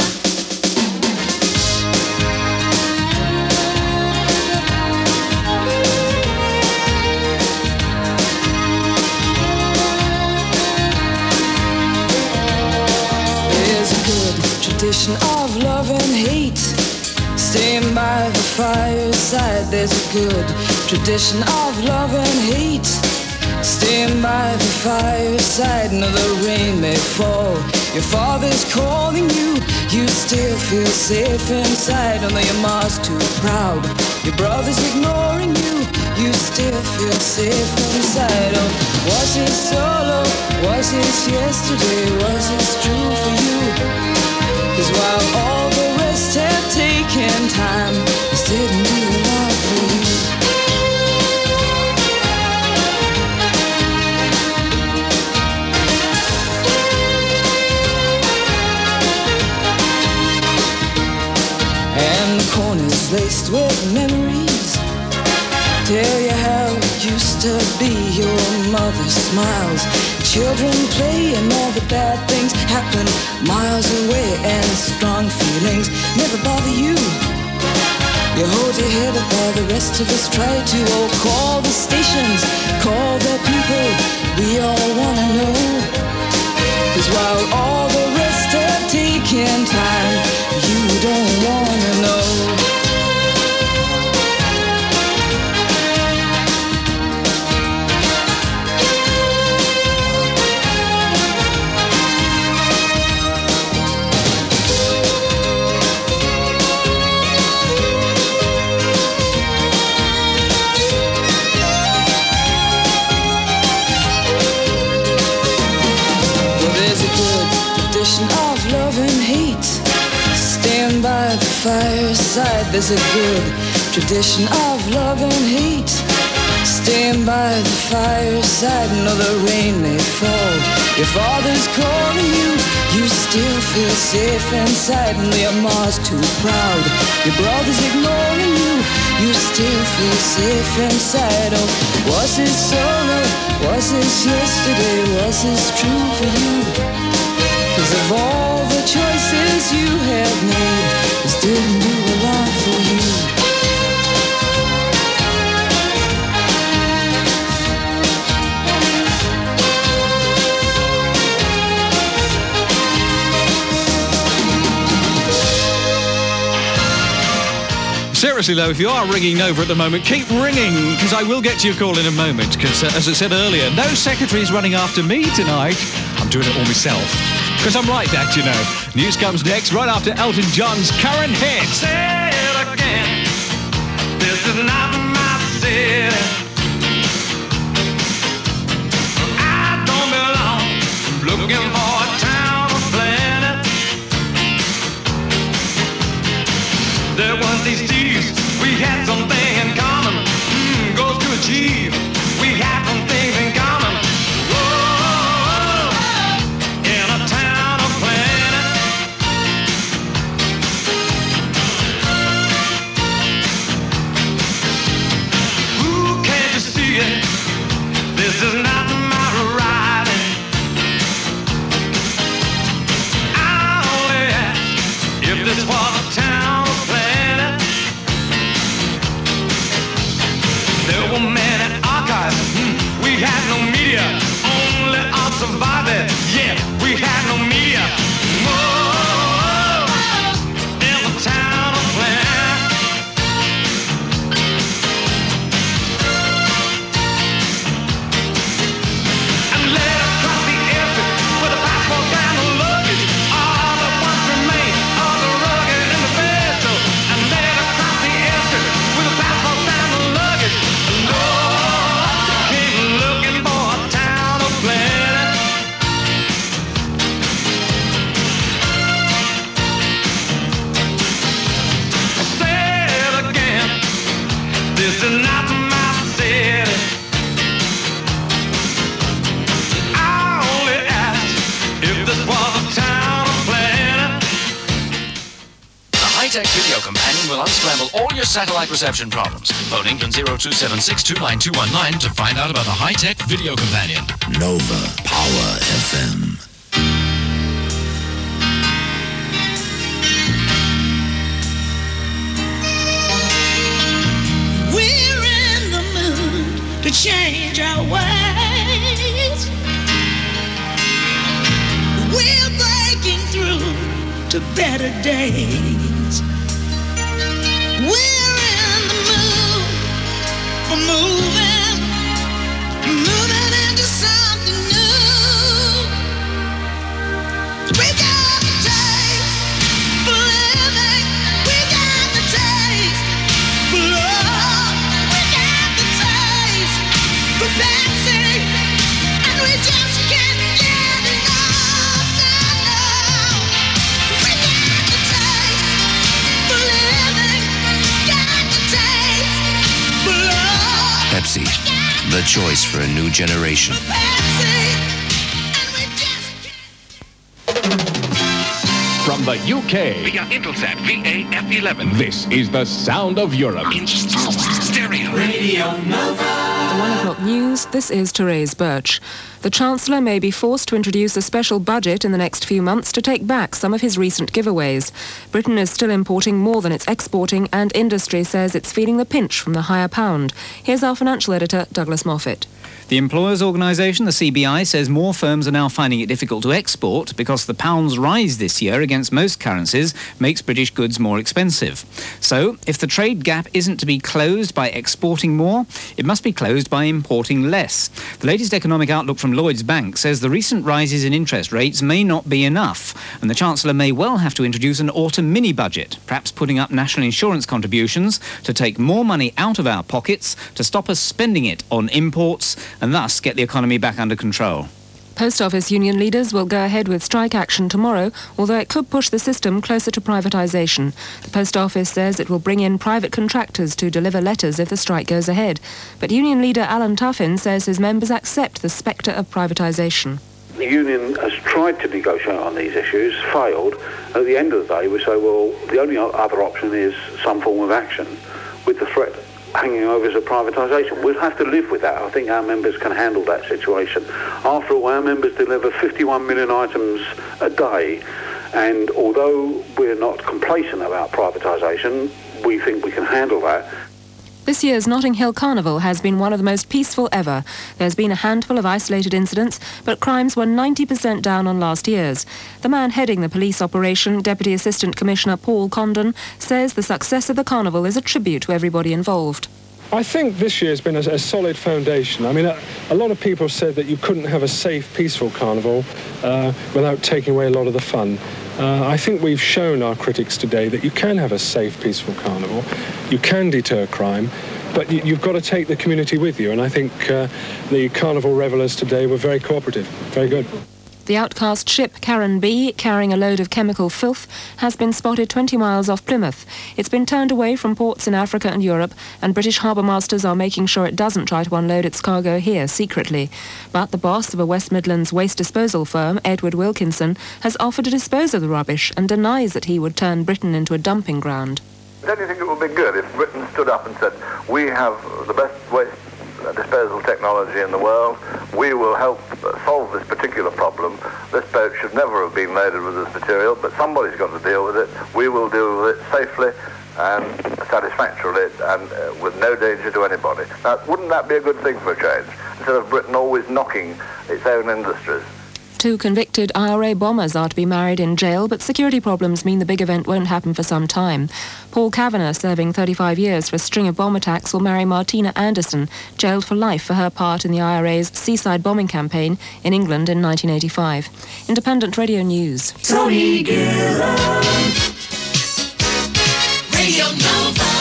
There's a good tradition of love and hate. Staying by the fireside, there's a good tradition of love and hate. Staying by the fireside, no, the rain may fall. Your father's calling you, you still feel safe inside. Although your mom's too proud, your brother's ignoring you, you still feel safe inside. Oh, was it solo? Was it yesterday? Was it true for you? 'Cause while all the rest have taken time, this didn't do a lot for you. And the corners laced with memories tell you how it used to be. Your mother smiles, children play, and all the bad things happen miles away. And strong feelings never bother you. You hold your head up while the rest of us try to. Oh, call the stations, call the people, we all wanna know. 'Cause while all the rest have taken time, you don't wanna know. Of love and hate, stand by the fireside. There's a good tradition of love and hate. Stand by the fireside. No, the rain may fall, your father's calling you, you still feel safe inside. And your mom's too proud, your brother's ignoring you, you still feel safe inside. Oh, was this solo? Was this yesterday? Was this true for you? 'Cause of all the choices you have made, this didn't do a lot for you. Seriously though, if you are ringing Nova at the moment, keep ringing, because I will get to your call in a moment, because uh, as I said earlier, no secretary's running after me tonight. I'm doing it all myself. Because I'm like that, you know. News comes next, right after Elton John's current hit. Say it again, this is not my city. I don't belong, looking for a town or planet. There was these thieves, we had something in common. Mm, goes to achieve, we had some things in common. This is not my riding. I only ask if this was a town or planet. Hi-Tech Video Companion will unscramble all your satellite reception problems. Phone England zero two seven six two nine two one nine to find out about the Hi-Tech Video Companion. Nova Power F M. We're in the mood to change our ways. We're breaking through to better days. We're in the mood for moving, moving into something new. We got the taste for living. We got the taste for love. We got the taste for dancing, and we just can't get enough. No, we got the taste for living. Got the taste for love. Pepsi, the choice for a new generation. From the U K, Via Intelsat V A F eleven. this is the sound of Europe. In stereo. Radio Nova. The one o'clock news, this is Therese Birch. The Chancellor may be forced to introduce a special budget in the next few months to take back some of his recent giveaways. Britain is still importing more than it's exporting, and industry says it's feeling the pinch from the higher pound. Here's our financial editor, Douglas Moffat. The employers' organisation, the C B I, says more firms are now finding it difficult to export because the pound's rise this year against most currencies makes British goods more expensive. So, if the trade gap isn't to be closed by exporting more, it must be closed by importing less. The latest economic outlook from Lloyds Bank says the recent rises in interest rates may not be enough, and the Chancellor may well have to introduce an autumn mini-budget, perhaps putting up national insurance contributions to take more money out of our pockets to stop us spending it on imports and thus get the economy back under control. Post Office union leaders will go ahead with strike action tomorrow, although it could push the system closer to privatisation. The Post Office says it will bring in private contractors to deliver letters if the strike goes ahead. But union leader Alan Tuffin says his members accept the spectre of privatisation. The union has tried to negotiate on these issues, failed. At the end of the day, we say, well, the only other option is some form of action, with the threat hanging over as a privatisation. We'll have to live with that. I think our members can handle that situation. After all, our members deliver fifty-one million items a day, and although we're not complacent about privatisation, we think we can handle that. This year's Notting Hill Carnival has been one of the most peaceful ever. There's been a handful of isolated incidents, but crimes were ninety percent down on last year's. The man heading the police operation, Deputy Assistant Commissioner Paul Condon, says the success of the carnival is a tribute to everybody involved. I think this year's been a, a solid foundation. I mean, a, a lot of people said that you couldn't have a safe, peaceful carnival uh, without taking away a lot of the fun. Uh, I think we've shown our critics today that you can have a safe, peaceful carnival, you can deter crime, but you, you've got to take the community with you, and I think uh, the carnival revellers today were very cooperative, very good. The outcast ship Karen B, carrying a load of chemical filth, has been spotted twenty miles off Plymouth. It's been turned away from ports in Africa and Europe, and British harbour masters are making sure it doesn't try to unload its cargo here secretly. But the boss of a West Midlands waste disposal firm, Edward Wilkinson, has offered to dispose of the rubbish and denies that he would turn Britain into a dumping ground. Don't you think it would be good if Britain stood up and said, we have the best waste disposal technology in the world, we will help solve this particular problem. This boat should never have been loaded with this material, but somebody's got to deal with it. We will deal with it safely and satisfactorily and uh, with no danger to anybody. Now, wouldn't that be a good thing for a change, instead of Britain always knocking its own industries? Two convicted I R A bombers are to be married in jail, but security problems mean the big event won't happen for some time. Paul Kavanagh, serving thirty-five years for a string of bomb attacks, will marry Martina Anderson, jailed for life for her part in the I R A's seaside bombing campaign in England in nineteen eighty-five. Independent Radio News. Tony Gillan. Radio Nova.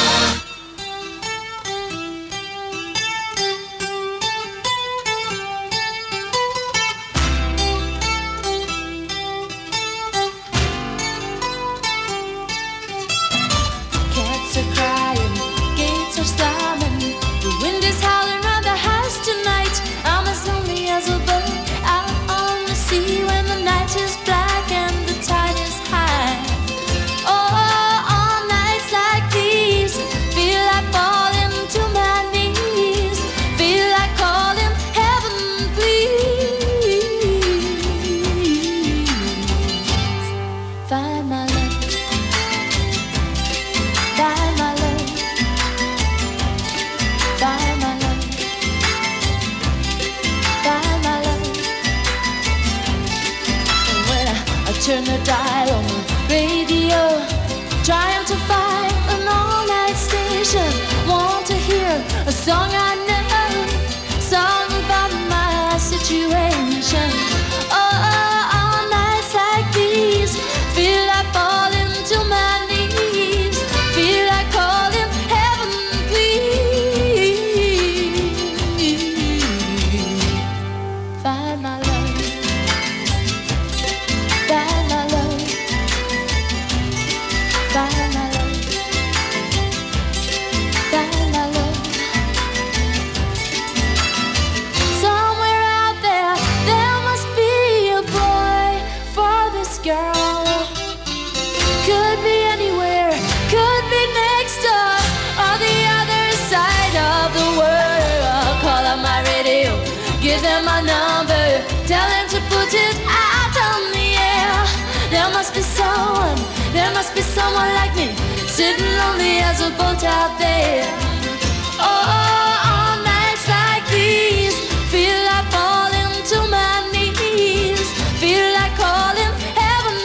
someone like me sitting lonely as a boat out there. Oh, on nights like these, feel like falling to my knees, feel like calling heaven,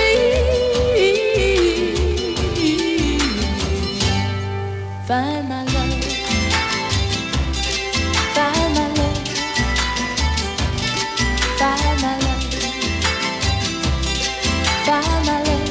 please. Find my love, find my love, find my love, find my love.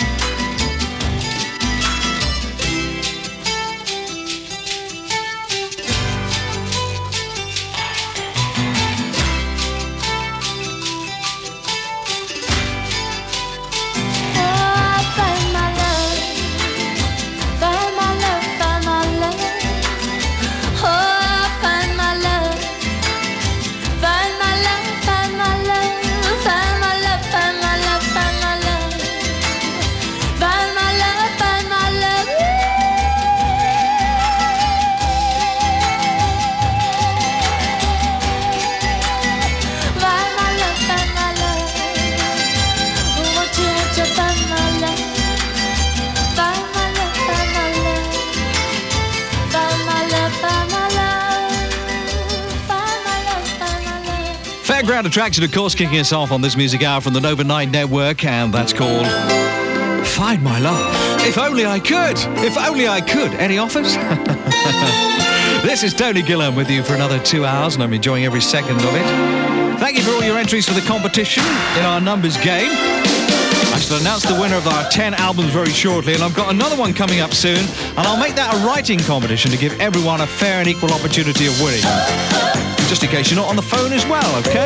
Fairground attraction, of course, kicking us off on this music hour from the Nova Night Network, and that's called Find My Love. If only I could. If only I could. Any offers? This is Tony Gillam with you for another two hours, and I'm enjoying every second of it. Thank you for all your entries for the competition in our numbers game. I shall announce the winner of our ten albums very shortly, and I've got another one coming up soon, and I'll make that a writing competition to give everyone a fair and equal opportunity of winning. Just in case you're not on the phone as well, okay?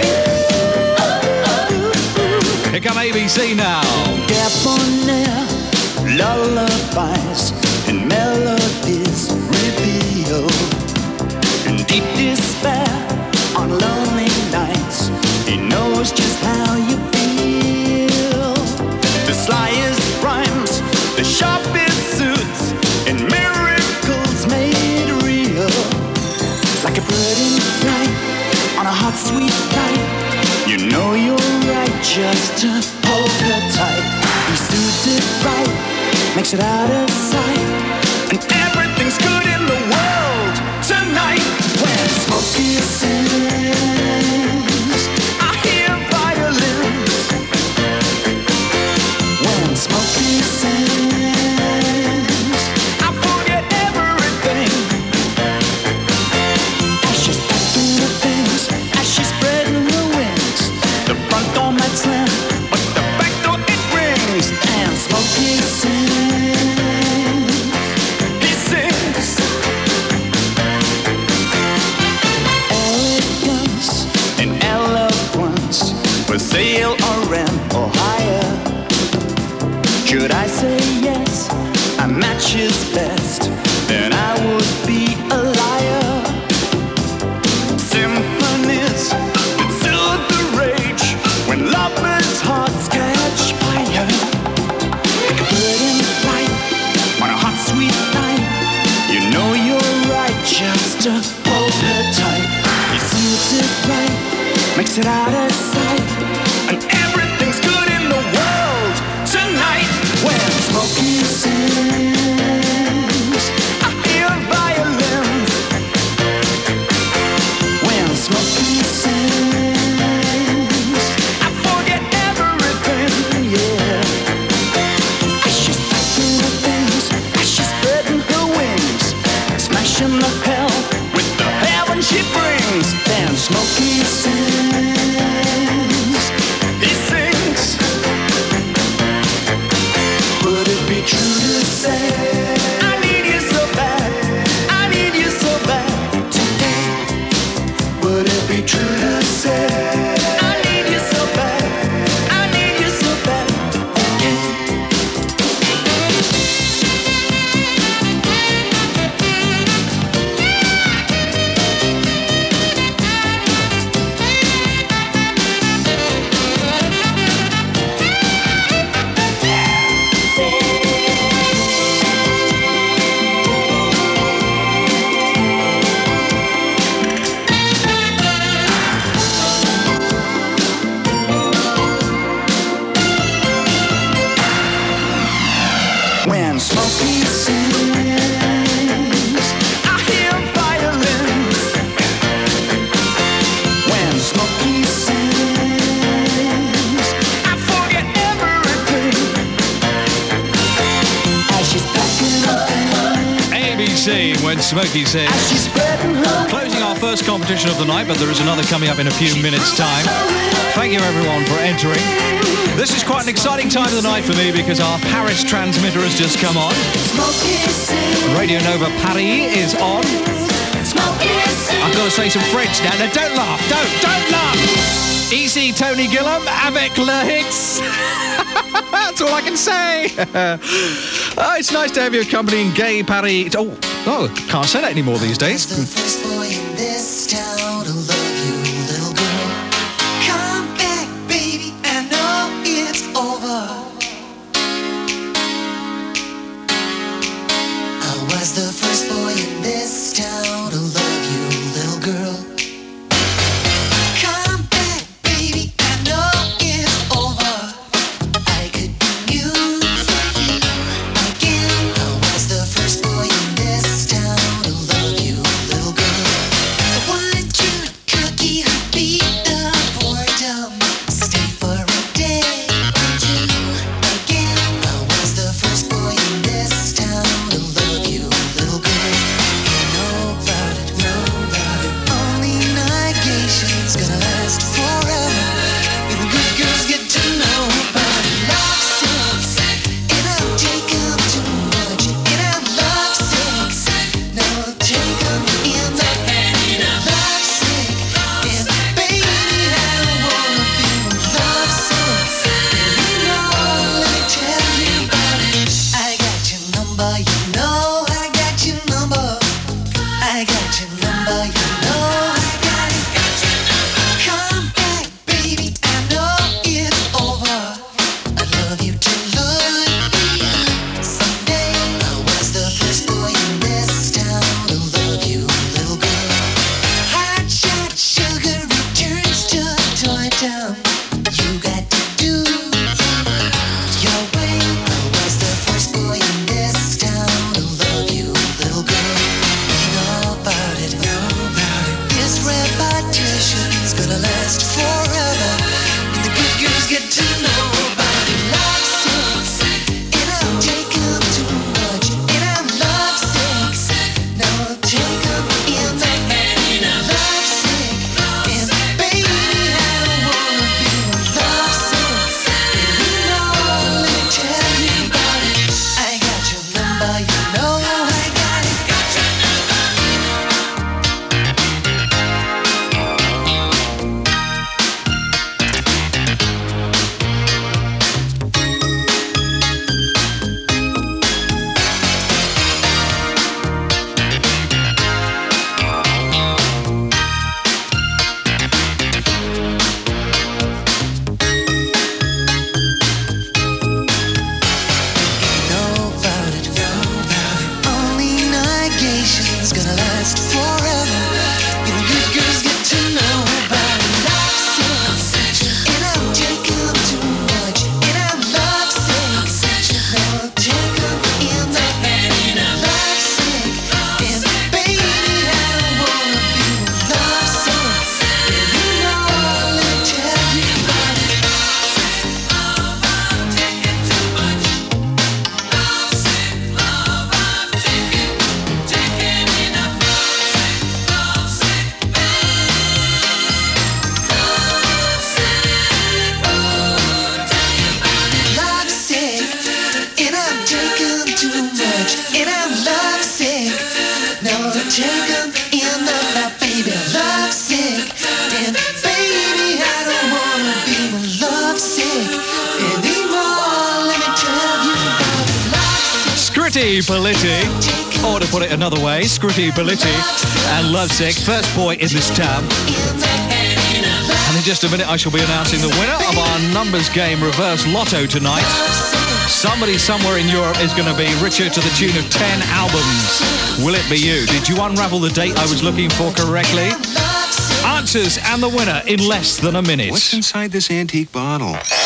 Here come A B C now. Debonair lullabies and melodies reveal in deep despair on lonely nights. He knows just how you feel. The slyest rhymes, the sharpest suits, and miracles made real. Like a bird in flight on a hot, sweet night, you know you're right just to hold her tight. He suits it right, makes it out of sight, and everything's good in the world tonight. When Smokey sings, I hear violins. When Smokey sings, I forget everything. As she's packing her things, as she's spreading her wings, the front door might slam, but the back door it rings. And Smokey sings, he sings. Elegance and eloquence, for sale or rent or hire. Should I say yes, a match is best, then I would be a liar. Symphonies that soothe the rage when lovers' hearts catch fire. Like a bird in flight on a hot, sweet night, you know you're right just to hold her tight. He suits it right, makes it out of sight, and everything's good in the world tonight. When Smokey sings, I hear violins. When Smokey sings, I forget everything, yeah. As she's packing her things, as she's spreading her wings, smashing the hell with the heaven she brings. Then Smokey sings, he sings. Would it be true When Smokey sings, I hear violins. When Smokey sings, I forget everything. As she's packing up A B C, When Smokey sings. Closing our first competition of the night, but there is another coming up in a few minutes' time. Thank you, everyone, for entering. This is quite an exciting time of the night for me because our Paris transmitter has just come on. Radio Nova Paris is on. I've got to say some French now. No, don't laugh. Don't, don't laugh. Easy, Tony Gillam, avec le hits. That's all I can say. Oh, it's nice to have you accompanying Gay Paris. Oh, oh, can't say that anymore these days. the first boy in this town to love you, little girl. Come back, baby, I know it's over. I was the first boy in this town to love you, little girl. Come back, baby, I know it's over. I could be you again. I was the first boy in this town to love you, little girl. I wanted you to cookie who beat the boredom. Stay for a day or two again. I was the first boy in this town to love you, little girl. Know about it, know about it. Only negation's gonna last forever. And the good girls get to know about it. Love sex, and I'll take 'em too much. And I love sex, now I'll take 'em in the head. Love sex, and baby, I don't wanna be with love sex. And you know, let me tell you about it. I got your number, you know I got your number. I got your number, you know I got it. Come back, baby, I know it's over. I love you till Lord someday. I was the first boy in this town to love you, little girl. Hot shot sugar returns to Toy Town. You got to do your way. I was the first boy in this town to love you, little girl. Know about it, know about it. This repetition's gonna last forever. And the good girls get to know about it. Love sex, and I'll take 'em too much. And I love sex, now I'll take 'em in the head. Love sex, and baby, I don't wanna be with love sex. And you know, let me tell you about it. I got your number, you know I got it. Know about it, know about it. Only negation's gonna last forever. And the good girls get to know about it. Love sex, and I'll take 'em too much. And I love sex, now I'll take 'em in the head. Love sex, and baby, I don't wanna be with love sex. And you know, let me tell you about it. Love sick, and I'm taking too much. And I'm love sick, now I'll take 'em in the night, baby. Love sick, and baby, I don't wanna be with love sick anymore. Let me tell you about it. Love sick. Scritti Politti, or to put it another way, Scritti Politti and Lovesick, first boy in this town. And in just a minute, I shall be announcing the winner of our numbers game reverse lotto tonight. Somebody somewhere in Europe is going to be richer to the tune of ten albums. Will it be you? Did you unravel the date I was looking for correctly? Answers and the winner in less than a minute. What's inside this antique bottle?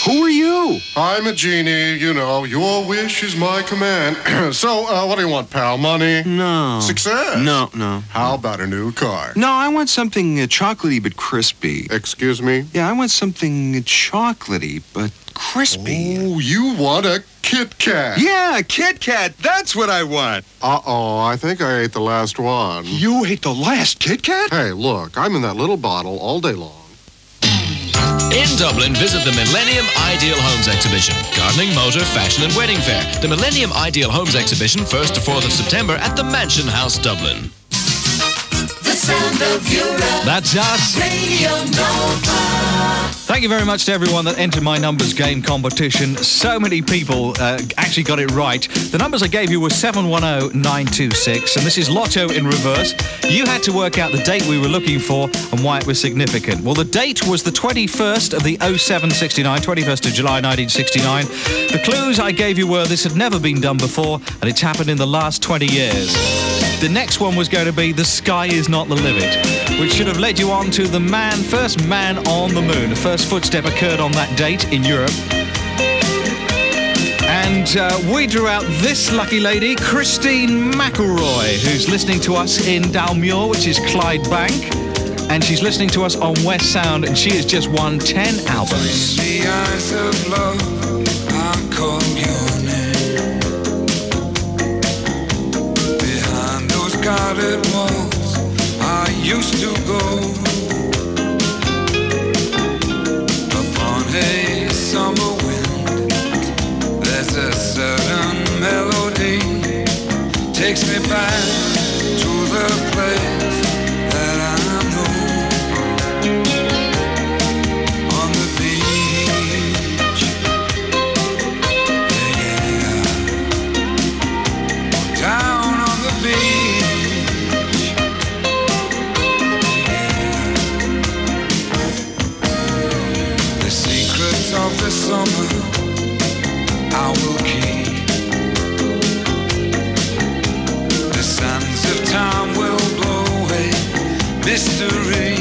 Who are you? I'm a genie, you know. Your wish is my command. So, uh, what do you want, pal? Money? No. Success? No, no. How about a new car? No, I want something uh, chocolatey but crispy. Excuse me? Yeah, I want something chocolatey but crispy. Oh, you want a Kit Kat? Yeah, a Kit Kat. That's what I want. Uh-oh, I think I ate the last one. You ate the last Kit Kat? Hey, look, I'm in that little bottle all day long. In Dublin, visit the Millennium Ideal Homes Exhibition. Gardening, motor, fashion and wedding fair. The Millennium Ideal Homes Exhibition, first to fourth of September at the Mansion House, Dublin. The sound of Europe. That's us. Radio Nova. Thank you very much to everyone that entered my numbers game competition. So many people uh, actually got it right. The numbers I gave you were seven one zero nine two six, and this is Lotto in reverse. You had to work out the date we were looking for and why it was significant. Well, the date was the twenty-first of the oh seven sixty-nine, twenty-first of July nineteen sixty-nine. The clues I gave you were this had never been done before, and it's happened in the last twenty years. The next one was going to be The Sky Is Not the Limit, which should have led you on to the man, first man on the moon. The first footstep occurred on that date in Europe. And uh, we drew out this lucky lady, Christine McElroy, who's listening to us in Dalmuir, which is Clydebank. And she's listening to us on West Sound, and she has just won ten albums. In the eyes of love, I call your name. Behind those guarded walls, I used to go. Upon a summer wind, there's a certain melody takes me back to the place that I know. On the beach, yeah, yeah. Down on the beach, yeah. The secrets of the summer I will keep. The sands of time will blow away mystery.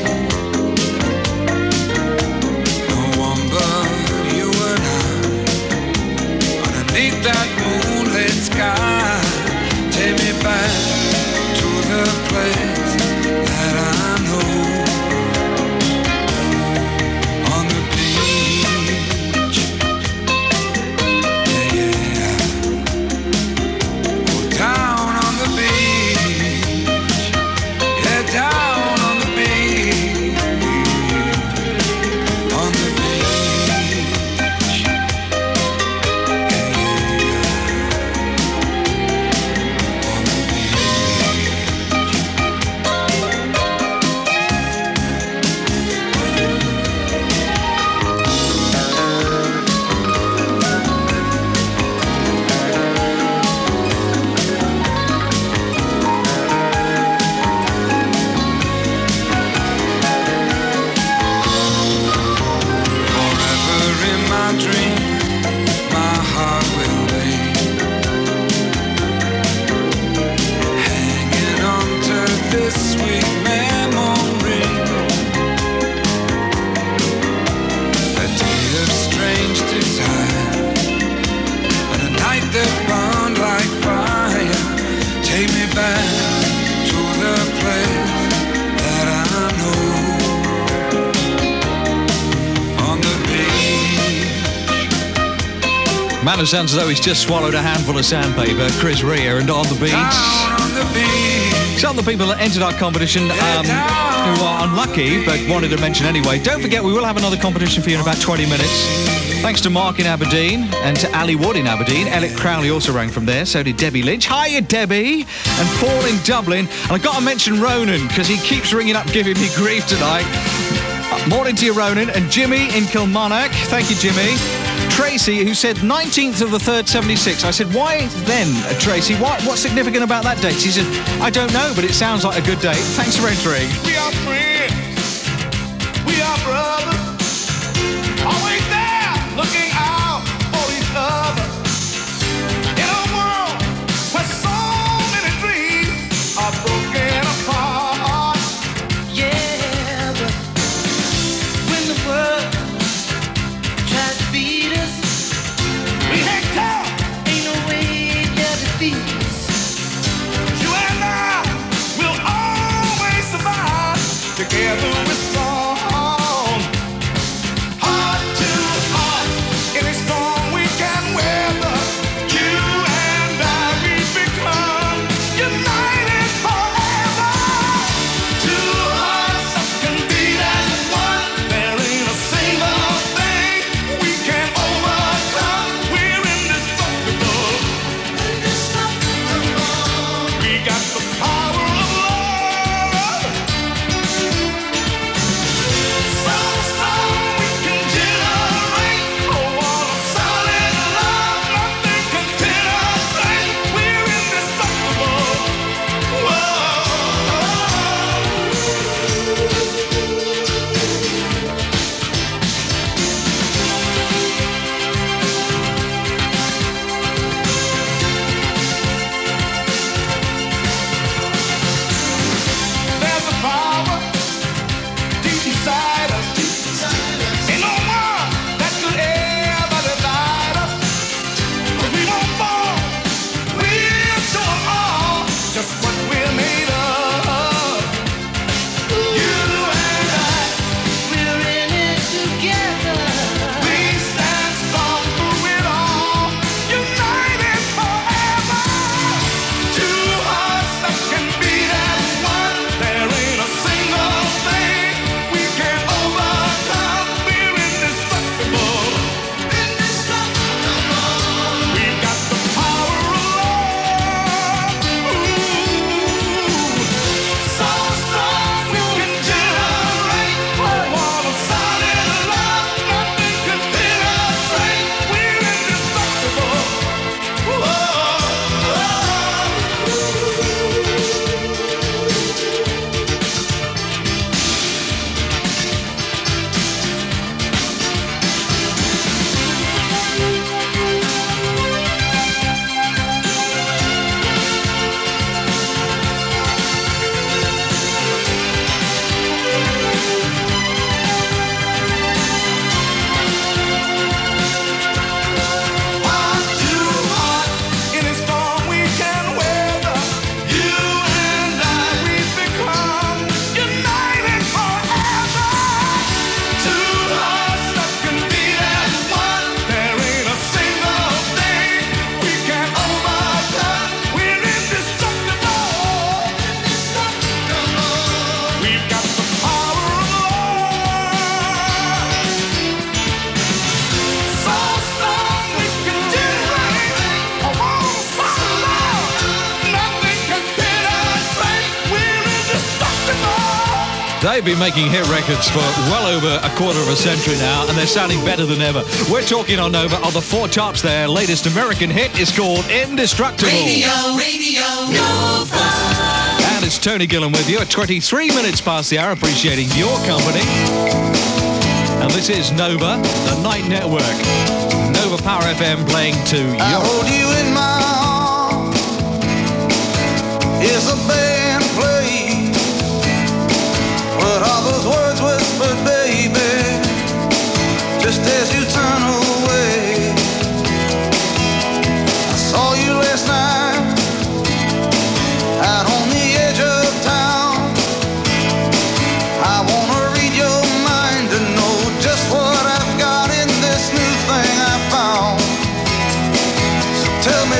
No one but you and I, underneath that moonlit sky, take me back to the place that I know. On the beach, yeah, yeah. Oh, down on the beach, yeah, down on the beach, on the beach, yeah, yeah. On the forever in my dream, my heart will be hanging on to this sweet memory. A day of strange desire, and a night that burned like fire. Take me back to the place that I know. On the beach, Man who sounds as though he's just swallowed a handful of sandpaper, Chris Rea, and On the Beach. down on the beach. Some of the people that entered our competition um, who are unlucky but wanted to mention anyway. Don't forget, we will have another competition for you in about twenty minutes. Thanks to Mark in Aberdeen and to Ali Wood in Aberdeen. Elliot Crowley also rang from there. So did Debbie Lynch. Hiya, Debbie. And Paul in Dublin. And I've got to mention Ronan because he keeps ringing up giving me grief tonight. Morning to you, Ronan. And Jimmy in Kilmarnock. Thank you, Jimmy. Tracy, who said nineteenth of the third, seventy-six. I said, why then, uh, Tracy? What, what's significant about that date? She said, I don't know, but it sounds like a good date. Thanks for entering. We are friends. We are brothers. Always there, looking out for each other. In a world where so many dreams are broken apart. Yeah, but when the world tries to these. You and I will always survive. Together we're strong. Heart to heart, in a storm we can weather. You and I, we become united forever. Two hearts that can beat as one. There ain't a single thing we can overcome. We're indestructible. We got the power of love. So strong we can generate a wall of solid love. Nothing can penetrate. We're indestructible. There's a power deep inside us. Ain't no one that could ever divide us. 'Cause we won't fall. We'll show 'em all just what we're made of. You and I, we're in it together. We stand strong through it all. United forever. Two hearts that can beat as one. There ain't a single thing we can overcome. We're indestructible. Indestructible. We've got the power of love. Ooh. So strong we can generate a wall of solid love. Nothing can penetrate. We're indestructible. Heart to heart, in a storm we can weather. You and I, we've become united forever. Two hearts that can beat as one. There ain't a single thing we can overcome. We're indestructible. Indestructible. We've got the power of love. So strong we can generate a wall of solid love. Nothing can penetrate. We're indestructible. They've been making hit records for well over a quarter of a century now, and they're sounding better than ever. We're talking on Nova on the four charts. Their latest American hit is called Indestructible. Radio, Radio Nova. And it's Tony Gillan with you at twenty-three minutes past the hour, appreciating your company. And this is Nova, the Night Network. Nova Power F M playing to I Europe. hold you in my arms. Is a band playing? What are those words whispered, baby? Just as you turn away. I saw you last night out on the edge of town. I wanna read your mind to know just what I've got in this new thing I found. So tell me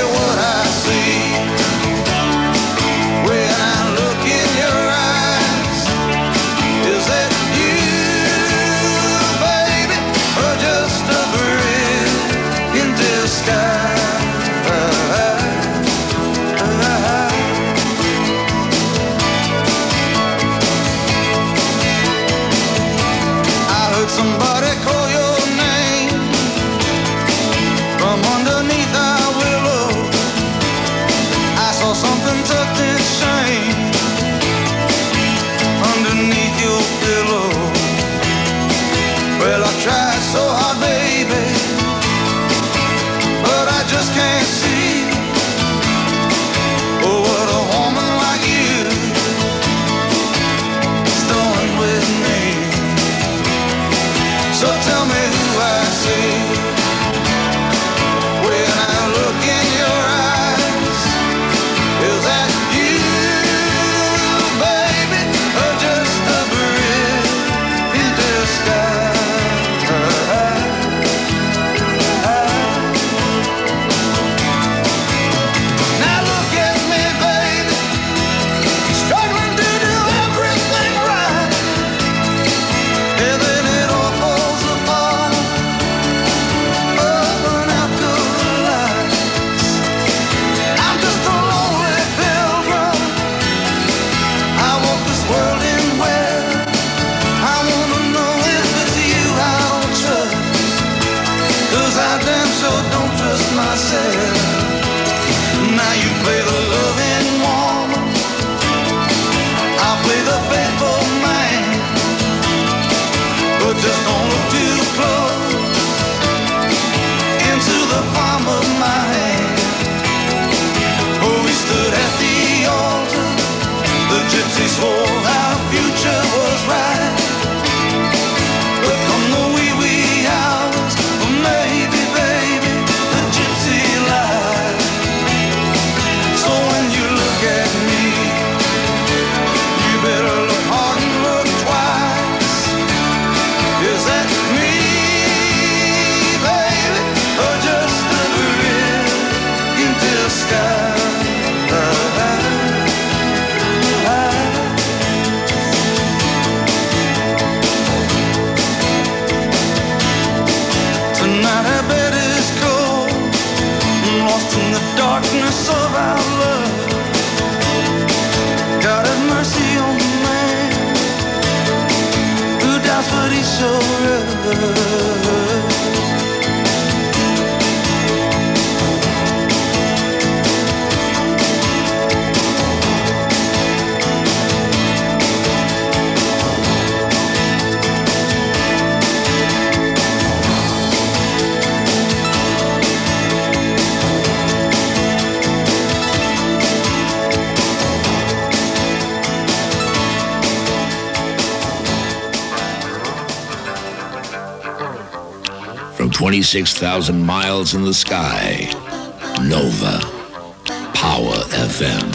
twenty-six thousand miles in the sky. Nova. Power F M.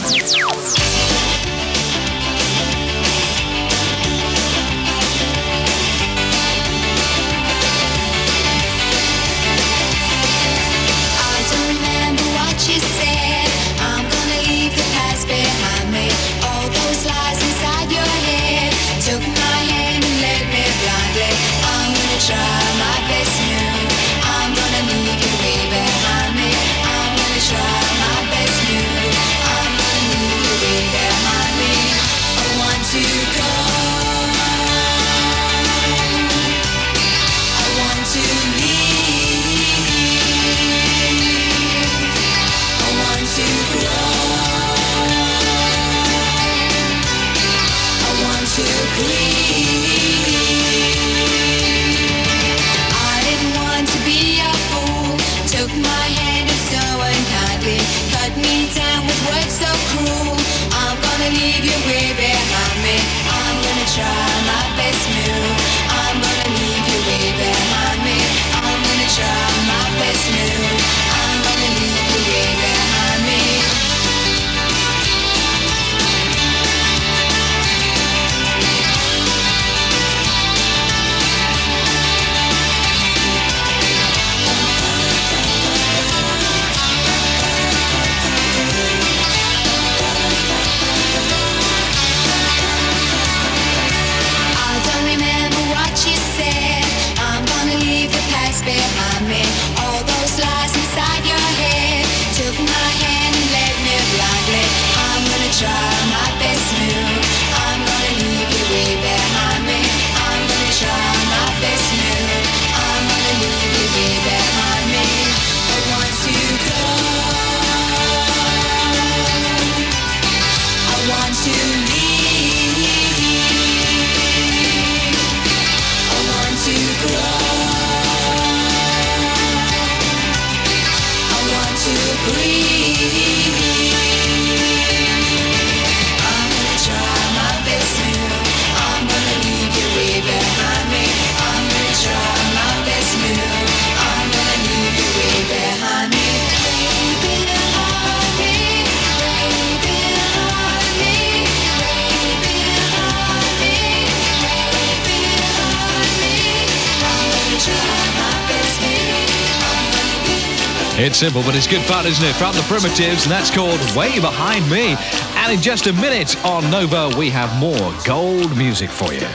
It's simple, but it's good fun, isn't it? From the Primitives, and that's called Way Behind Me. And in just a minute on Nova, we have more gold music for you.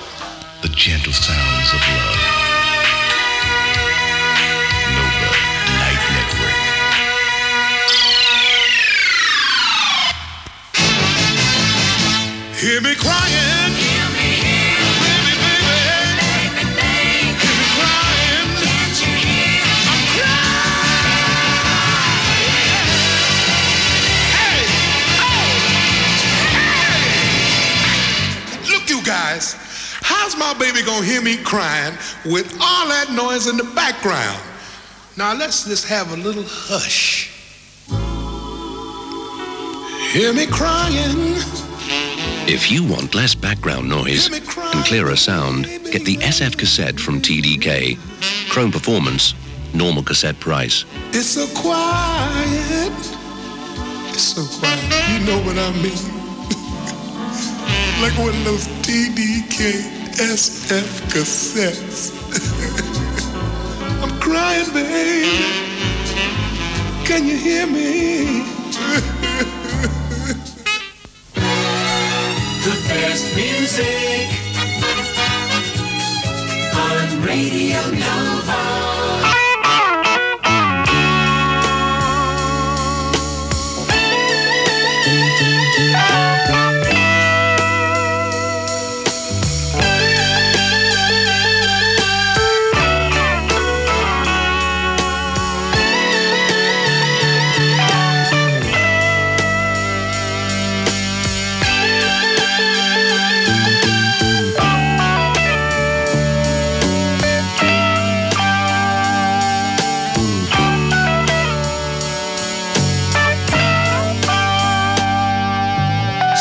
The gentle sounds of love. Nova Night Network. Hear me crying. Hear me here. Baby, baby. Baby, baby. Hear me crying. Can't you hear? I'm crying. Hey. Oh. Hey. Look, you guys. How's my baby gonna hear me crying with all that noise in the background? Now let's just have a little hush. Hear me crying. If you want less background noise and clearer sound, get the S F cassette from T D K. Chrome Performance, normal cassette price. It's so quiet. It's so quiet. You know what I mean. Like one of those T D K S F cassettes. I'm crying, baby. Can you hear me? The best music on Radio Nova.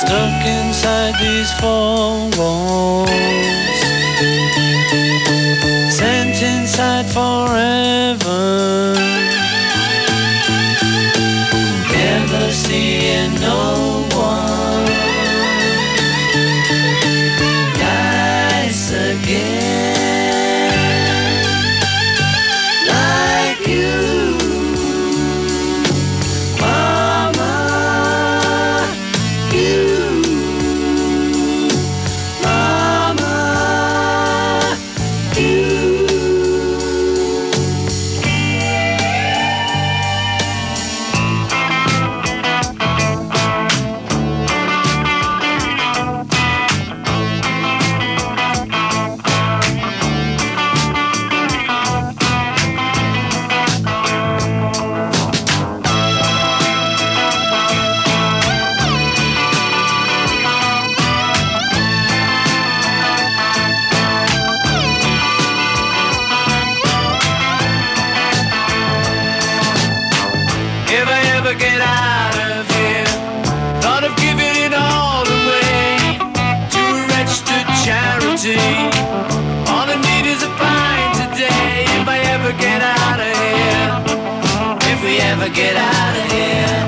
stuck inside these four walls, sent inside forever, never seeing no one nice again like you. All I need is a pint today. If I ever get out of here, if we ever get out of here.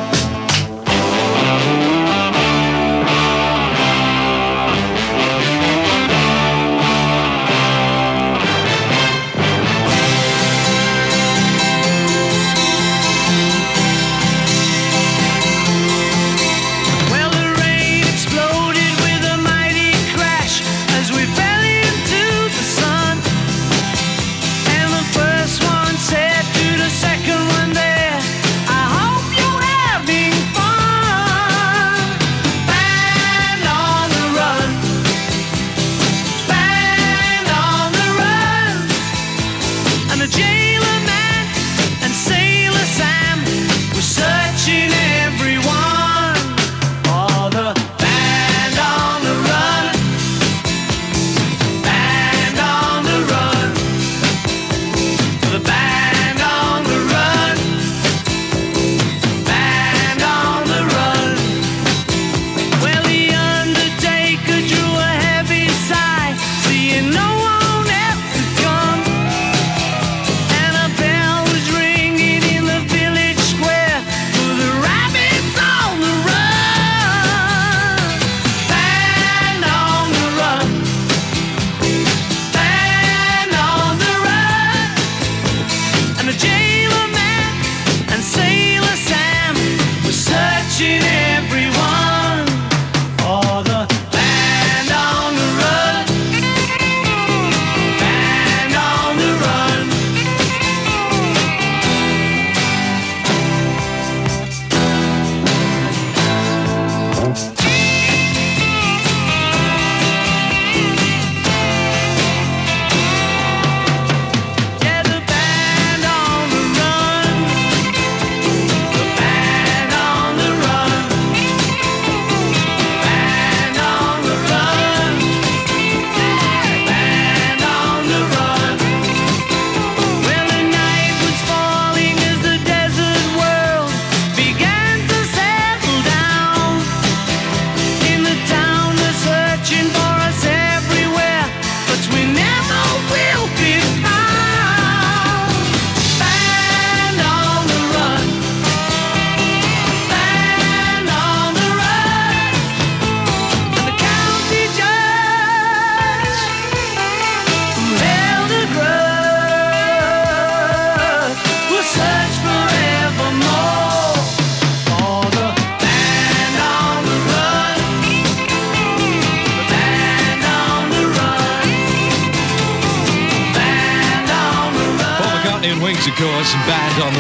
Of course, Band on the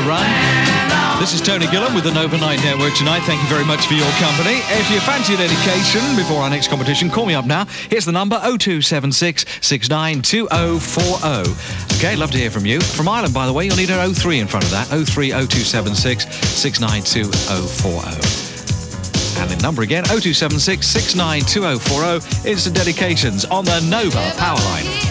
Run. This is Tony Gillam with the Nova Night Network tonight. Thank you very much for your company. If you fancy a dedication before our next competition, call me up now. Here's the number, oh two seven six, six nine two oh four oh. Okay, love to hear from you. From Ireland, by the way, you'll need an oh three in front of that. oh three oh two seven six, six nine two oh four oh. And the number again, oh two seven six, six nine two oh four oh. It's the dedications on the Nova Powerline.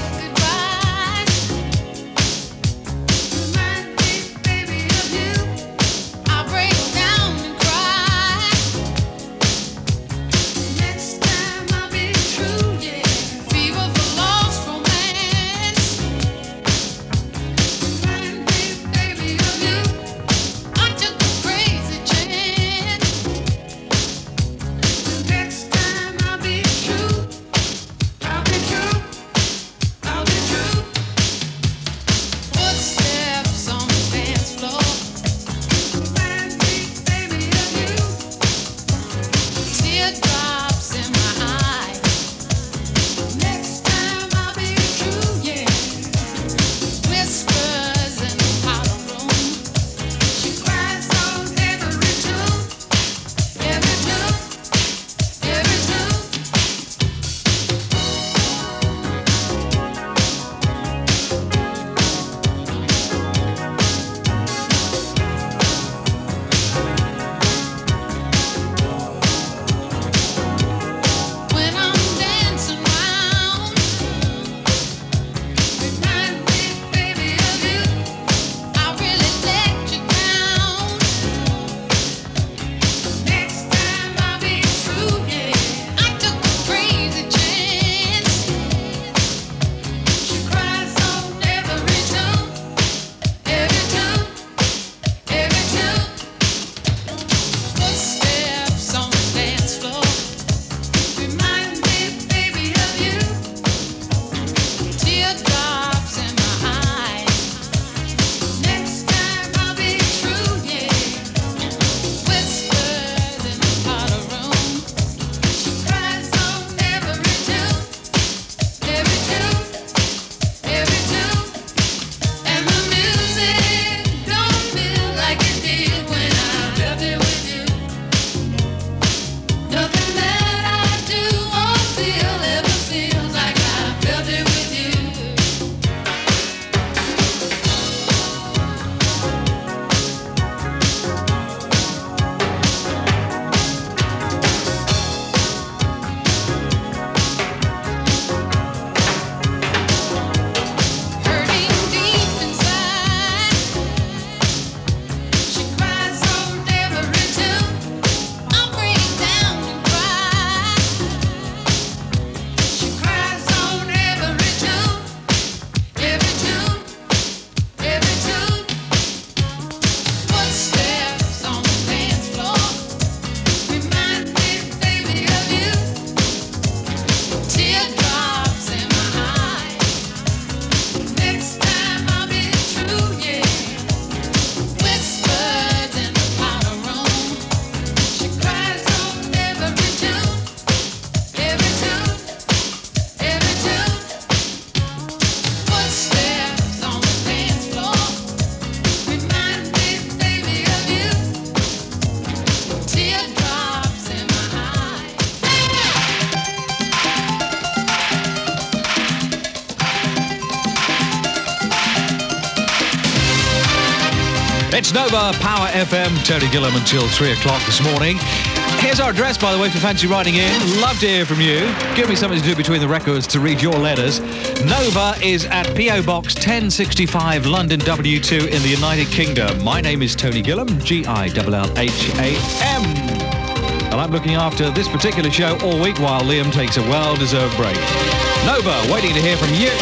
It's Nova Power F M. Tony Gillam until three o'clock this morning. Here's our address, by the way, if you fancy writing in. Love to hear from you. Give me something to do between the records to read your letters. Nova is at P O Box ten sixty-five, London W two in the United Kingdom. My name is Tony Gillam, G I L L H A M. And I'm looking after this particular show all week while Liam takes a well-deserved break. Nova, waiting to hear from you.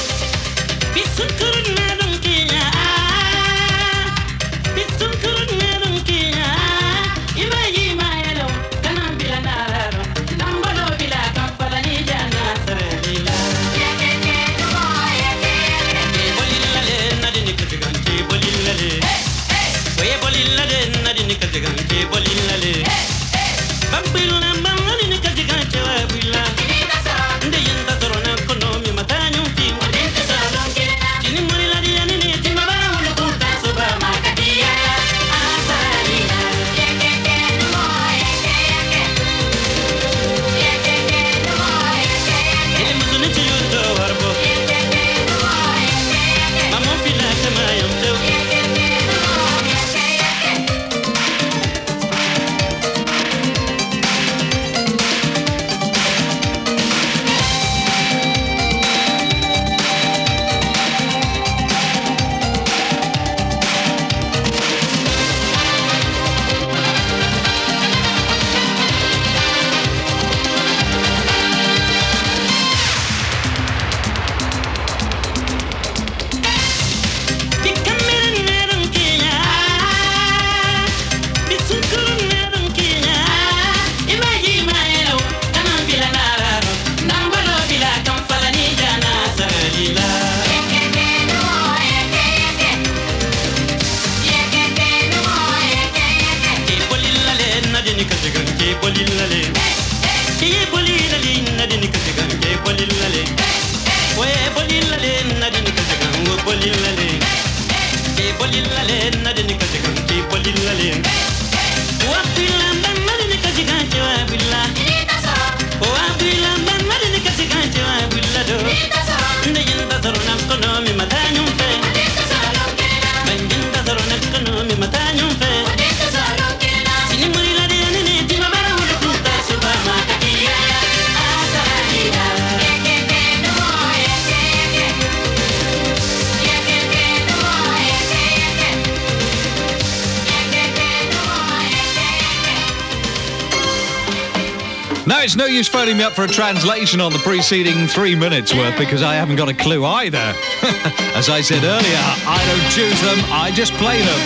It's no use phoning me up for a translation on the preceding three minutes worth because I haven't got a clue either. As I said earlier, I don't choose them, I just play them.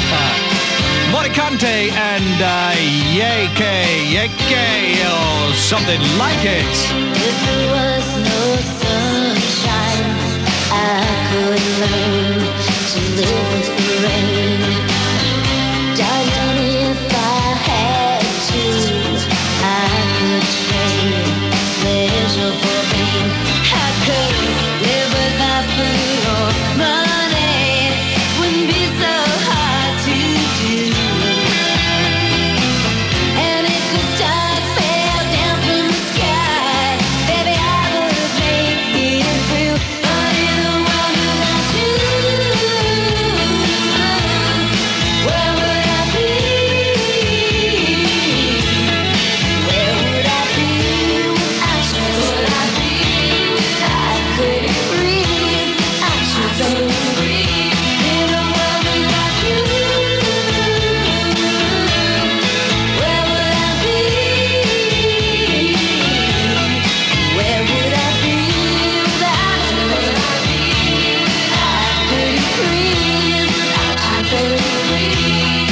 Moricante and uh, Yeke, Yeke, or something like it. If there was no sunshine, I could learn to live with the rain. Darling, if I had to, I could trade pleasure for pain. I could live without food or money. Wouldn't be so hard to do. And if the stars fell down from the sky, baby, I would make it through. But in a world without you, where would I be? Where would I be without you? Would I be? I couldn't breathe without you, baby. In a world without you, where would I be? Where would I be without you? I couldn't breathe without you, baby.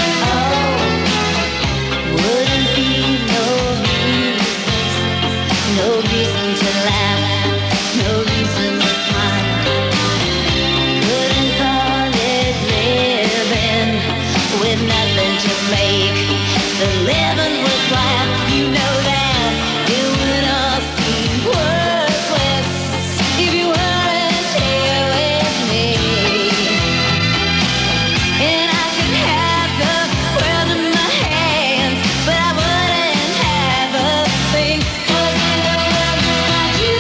Oh, wouldn't be no reason, no reason to laugh, no reason to smile. Couldn't call it living with nothing to make the living worthwhile. You know that it would all seem worthless if you weren't here with me. And I could have the world in my hands, but I wouldn't have a thing. 'Cause in the world without you,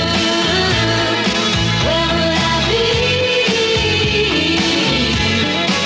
where would I be?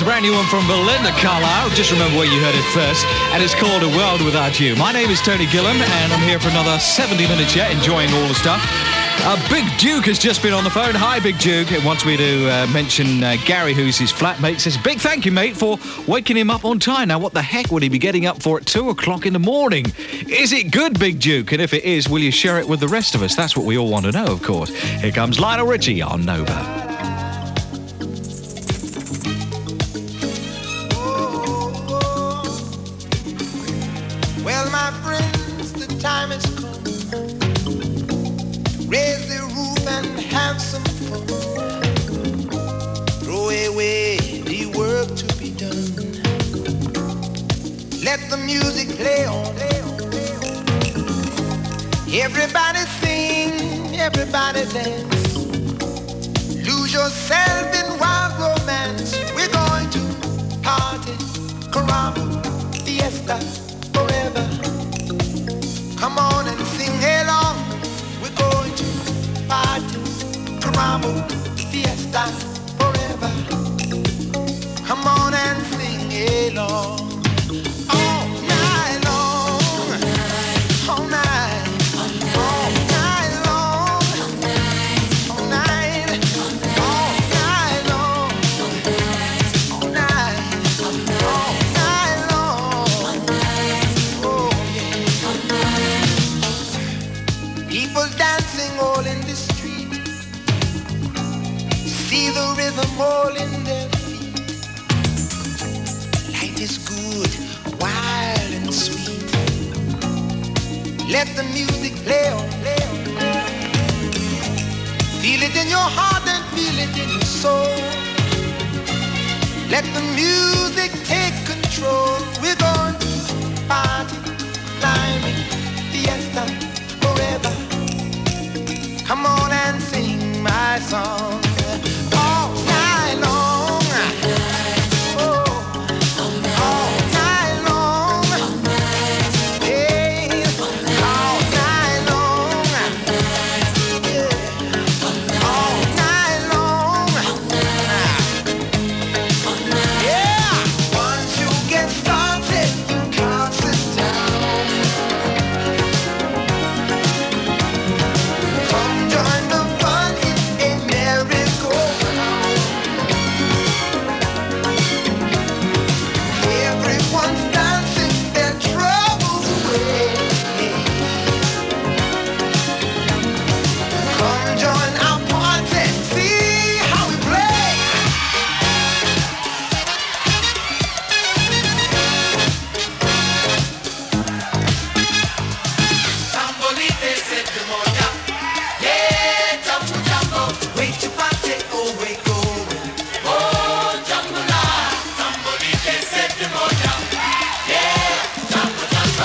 a brand new one from Belinda Carlisle. Just remember where you heard it first. And it's called A World Without You. My name is Tony Gillam, and I'm here for another seventy minutes yet, enjoying all the stuff. Uh, Big Duke has just been on the phone. Hi, Big Duke. He wants me to uh, mention uh, Gary, who's his flatmate. Says, big thank you, mate, for waking him up on time. Now, what the heck would he be getting up for at two o'clock in the morning? Is it good, Big Duke? And if it is, will you share it with the rest of us? That's what we all want to know, of course. Here comes Lionel Richie on Nova. Well, my friends, the time has come. Raise the roof and have some fun. Throw away the work to be done. Let the music play on. Everybody sing, everybody dance. Lose yourself in wild romance. We're going to party, caramba, fiesta, forever. Come on and sing along. We're going to party, caramba, fiesta, forever. Come on and sing along. All night long, all night, all night long, all night, all night long, all night, all night long. Oh yeah. People dancing all in the street. See the rhythm all in their feet. Life is good, wild and sweet. Let the music play on, play on, play on. Feel it in your heart and feel it in your soul. Let the music take control. We're going to party, climbing, fiesta, forever. Come on and sing my song. All night long. Oh, all night long. Hey, all night long. Yeah, all night long. Yeah, once you get started, you can't sit down. Come join the fun, it's a merry-go-round. Everyone's dancing their troubles away. Come join our party, see how we play. Tambolite se te moja. Yeah, jumbo jumbo. Wait to party, oh wait going. Oh, jumbo la. Tambolite se te moja. Yeah, jumbo jumbo.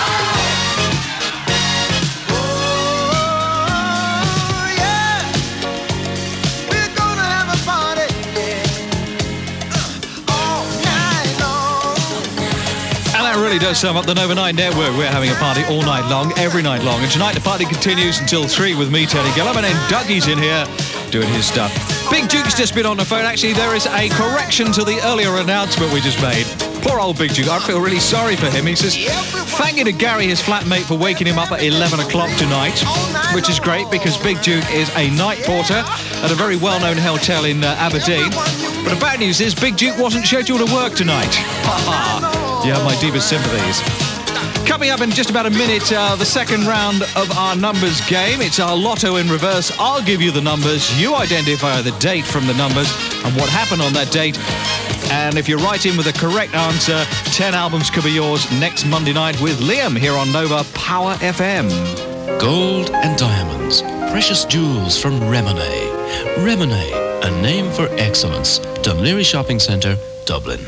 Oh, yeah. We're gonna have a party, yeah. Uh, all night long. And that really does sum up the Nova Night Network. We're having a party all night long, every night long. And tonight the party continues until three with me, Tony Gillam, and then Dougie's in here doing his stuff. Big Duke's just been on the phone. Actually, there is a correction to the earlier announcement we just made. Poor old Big Duke. I feel really sorry for him. He says, thank you to Gary, his flatmate, for waking him up at eleven o'clock tonight, which is great because Big Duke is a night porter at a very well-known hotel in uh, Aberdeen. But the bad news is Big Duke wasn't scheduled to work tonight. Ha ha. You have my deepest sympathies. Coming up in just about a minute, uh, the second round of our numbers game. It's our lotto in reverse. I'll give you the numbers. You identify the date from the numbers and what happened on that date. And if you write in with the correct answer, ten albums could be yours next Monday night with Liam here on Nova Power F M. Gold and diamonds, precious jewels from Remonet. Remonet, a name for excellence. Dunleary Shopping Centre, Dublin.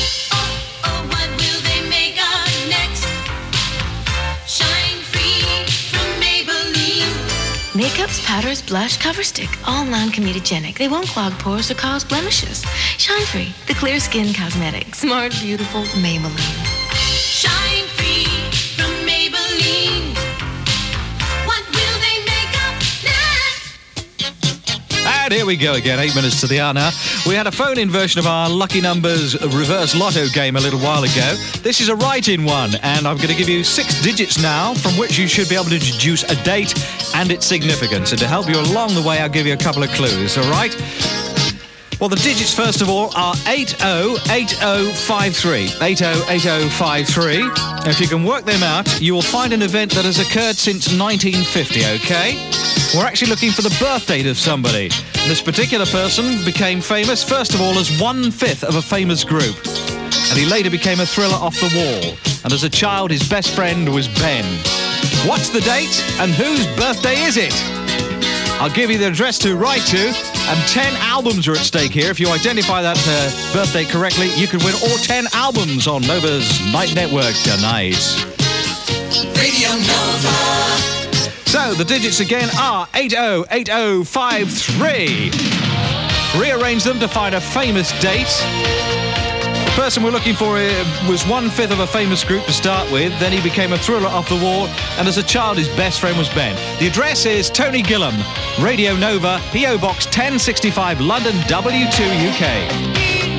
Makeups, powders, blush, cover stick, all non-comedogenic. They won't clog pores or cause blemishes. Shine Free, the clear skin cosmetic. Smart, beautiful Maybelline. Shine free from Maybelline. What will they make up next? And here we go again, eight minutes to the hour now. We had a phone-in version of our Lucky Numbers reverse lotto game a little while ago. This is a write-in one, and I'm going to give you six digits now from which you should be able to deduce a date and its significance. And to help you along the way, I'll give you a couple of clues, all right? Well, the digits, first of all, are eight oh eight oh five three. eight oh eight oh five three. If you can work them out, you will find an event that has occurred since nineteen fifty, OK? We're actually looking for the birth date of somebody. This particular person became famous, first of all, as one-fifth of a famous group. And he later became a thriller off the wall. And as a child, his best friend was Ben. What's the date and whose birthday is it? I'll give you the address to write to, and ten albums are at stake here. If you identify that uh, birthday correctly, you could win all ten albums on Nova's Night Network tonight. Radio Nova. So, the digits again are eight oh eight oh five three. Rearrange them to find a famous date. The person we're looking for uh, was one-fifth of a famous group to start with. Then he became a thriller off the wall, and as a child, his best friend was Ben. The address is Tony Gillam, Radio Nova, P O Box ten sixty-five, London, W two, U K.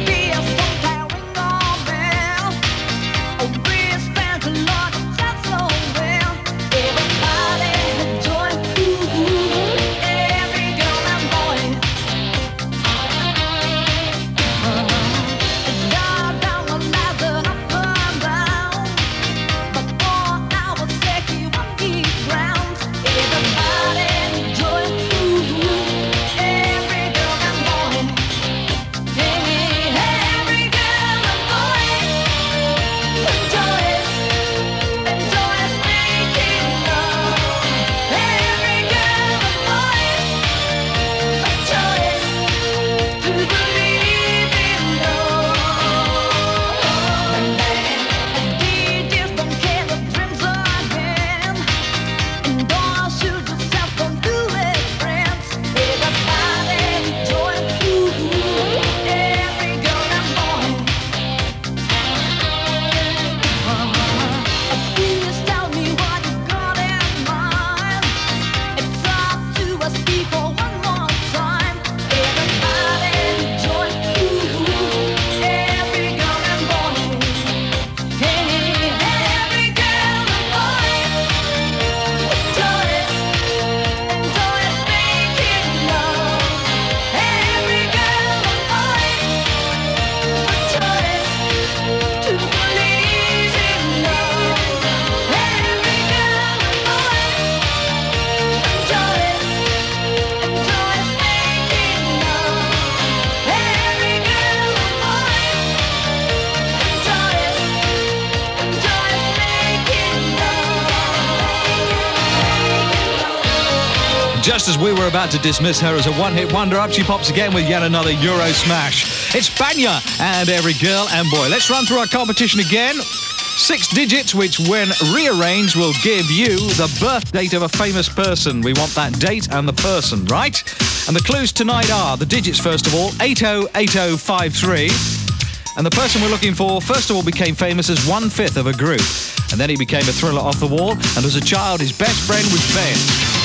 Just as we were about to dismiss her as a one-hit wonder, up she pops again with yet another Euro smash. It's Banya and Every Girl and Boy. Let's run through our competition again. Six digits, which when rearranged will give you the birth date of a famous person. We want that date and the person, right? And the clues tonight are, the digits first of all, eight oh eight oh five three. And the person we're looking for, first of all, became famous as one-fifth of a group. And then he became a thriller off the wall. And as a child, his best friend was Ben.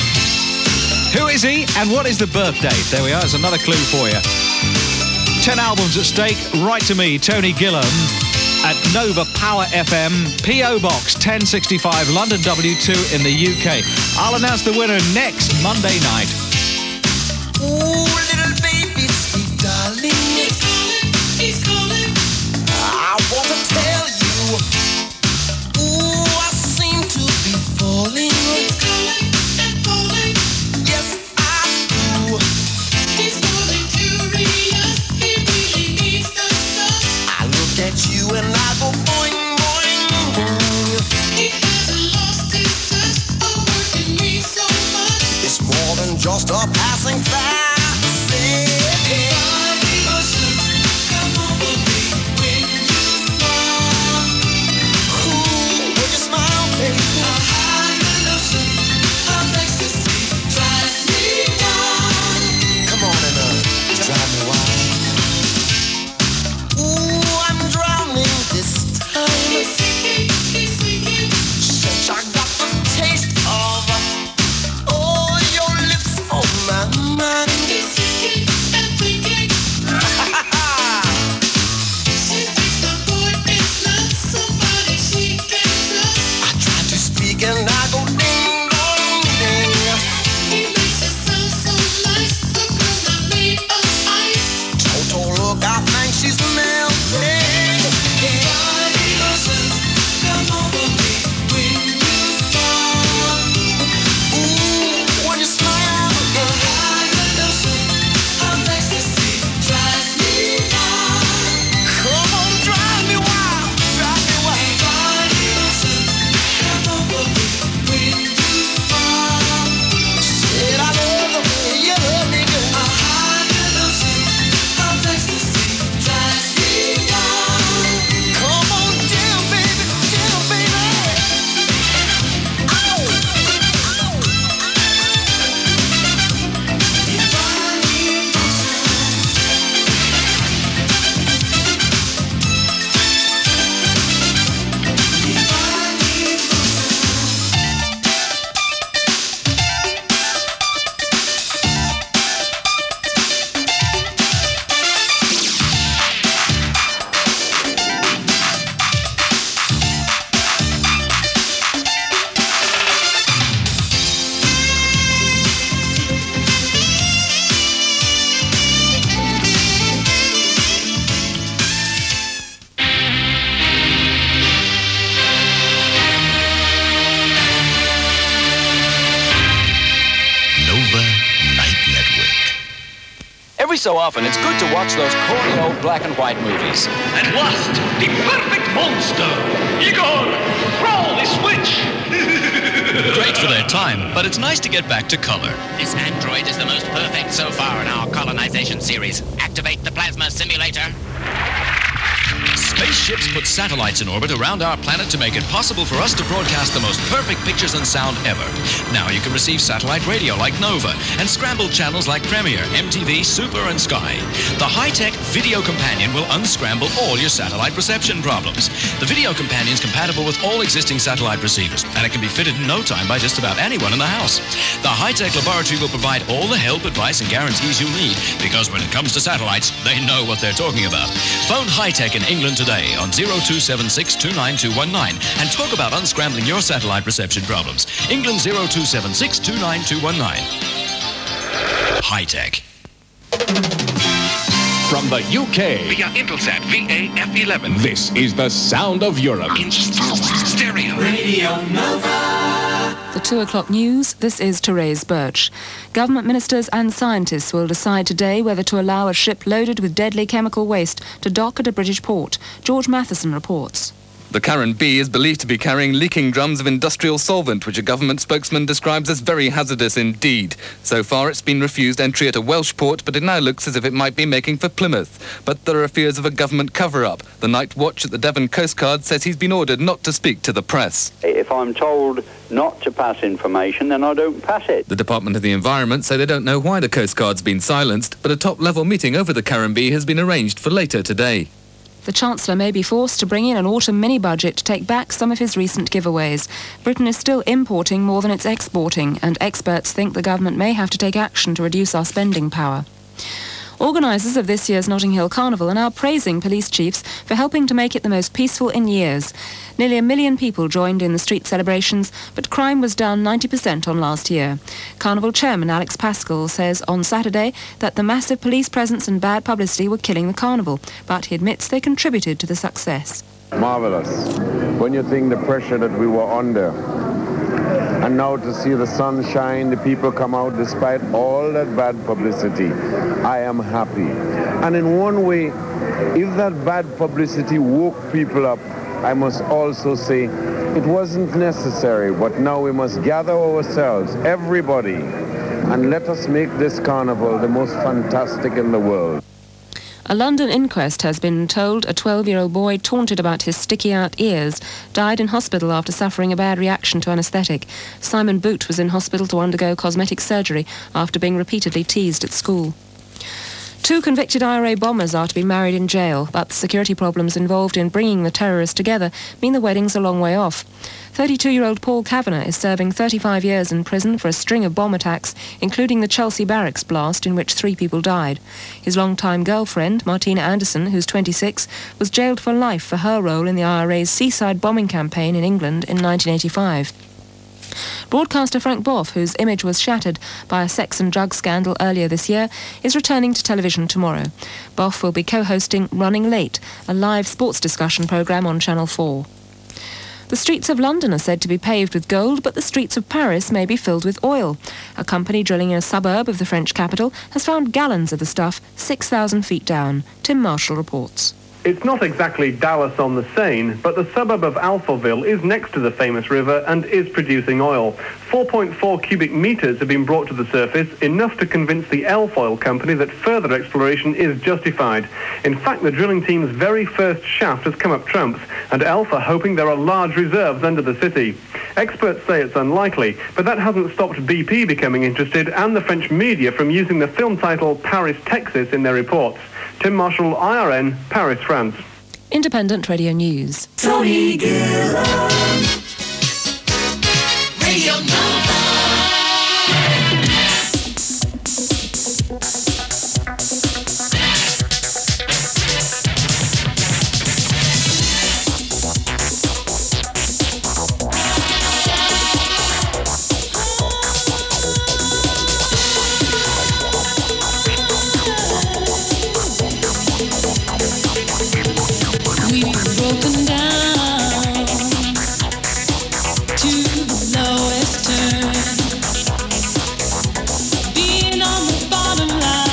Who is he and what is the birth date? There we are, there's another clue for you. Ten albums at stake. Write to me, Tony Gillam, at Nova Power F M, P O Box ten sixty-five, London W two in the U K. I'll announce the winner next Monday night. Ooh, little baby, sweet darling. He's calling, he's calling. I want to tell you. Ooh, I seem to be falling. He's calling and falling. Yes, I do. He's falling furious. He really needs the stuff. I look at you and I go boing, boing, boing. He hasn't lost his touch of working me so much. It's more than just a passing fancy. Mind Every so often, it's good to watch those corny old black and white movies. At last, the perfect monster! Igor, roll the switch! Great for their time, but it's nice to get back to color. This android is the most perfect so far in our colonization series. Activate the plasma simulator. Spaceships put satellites in orbit around our planet to make it possible for us to broadcast the most perfect pictures and sound ever. Now you can receive satellite radio like Nova and scrambled channels like Premiere, M T V, Super, and Sky. The high-tech Video Companion will unscramble all your satellite reception problems. The Video Companion is compatible with all existing satellite receivers, and it can be fitted in no time by just about anyone in the house. The high-tech laboratory will provide all the help, advice, and guarantees you'll need, because when it comes to satellites, they know what they're talking about. Phone high-tech in England today on zero two seven six two nine two one nine and talk about unscrambling your satellite reception problems. England zero two seven six two nine two one nine. High-tech. From the U K, Via Intelsat V A F eleven. this is the sound of Europe. In stereo. Radio Nova. The two o'clock news, this is Therese Birch. Government ministers and scientists will decide today whether to allow a ship loaded with deadly chemical waste to dock at a British port. George Matheson reports. The Karen B is believed to be carrying leaking drums of industrial solvent, which a government spokesman describes as very hazardous indeed. So far, it's been refused entry at a Welsh port, but it now looks as if it might be making for Plymouth. But there are fears of a government cover-up. The night watch at the Devon Coast Guard says he's been ordered not to speak to the press. If I'm told not to pass information, then I don't pass it. The Department of the Environment say they don't know why the Coast Guard's been silenced, but a top-level meeting over the Karen B has been arranged for later today. The Chancellor may be forced to bring in an autumn mini-budget to take back some of his recent giveaways. Britain is still importing more than it's exporting, and experts think the government may have to take action to reduce our spending power. Organisers of this year's Notting Hill Carnival are now praising police chiefs for helping to make it the most peaceful in years. Nearly a million people joined in the street celebrations, but crime was down ninety percent on last year. Carnival chairman Alex Pascal says on Saturday that the massive police presence and bad publicity were killing the carnival, but he admits they contributed to the success. Marvelous. When you think the pressure that we were under, and now to see the sunshine, the people come out despite all that bad publicity, I am happy. And in one way, if that bad publicity woke people up, I must also say it wasn't necessary, but now we must gather ourselves, everybody, and let us make this carnival the most fantastic in the world. A London inquest has been told a twelve-year-old boy taunted about his sticky-out ears died in hospital after suffering a bad reaction to anaesthetic. Simon Boot was in hospital to undergo cosmetic surgery after being repeatedly teased at school. Two convicted I R A bombers are to be married in jail, but the security problems involved in bringing the terrorists together mean the wedding's a long way off. thirty-two-year-old Paul Kavanagh is serving thirty-five years in prison for a string of bomb attacks, including the Chelsea barracks blast in which three people died. His longtime girlfriend, Martina Anderson, who's twenty-six, was jailed for life for her role in the I R A's seaside bombing campaign in England in nineteen eighty-five. Broadcaster Frank Boff, whose image was shattered by a sex and drug scandal earlier this year, is returning to television tomorrow. Boff will be co-hosting Running Late, a live sports discussion programme on Channel four. The streets of London are said to be paved with gold, but the streets of Paris may be filled with oil. A company drilling in a suburb of the French capital has found gallons of the stuff six thousand feet down. Tim Marshall reports. It's not exactly Dallas on the Seine, but the suburb of Alphaville is next to the famous river and is producing oil. four point four cubic metres have been brought to the surface, enough to convince the Elf Oil company that further exploration is justified. In fact, the drilling team's very first shaft has come up trumps, and Elf are hoping there are large reserves under the city. Experts say it's unlikely, but that hasn't stopped B P becoming interested and the French media from using the film title Paris, Texas in their reports. Tim Marshall, I R N, Paris, France. Independent Radio News. Tony Gillan. Radio Nova. Broken down to the lowest turn, being on the bottom line.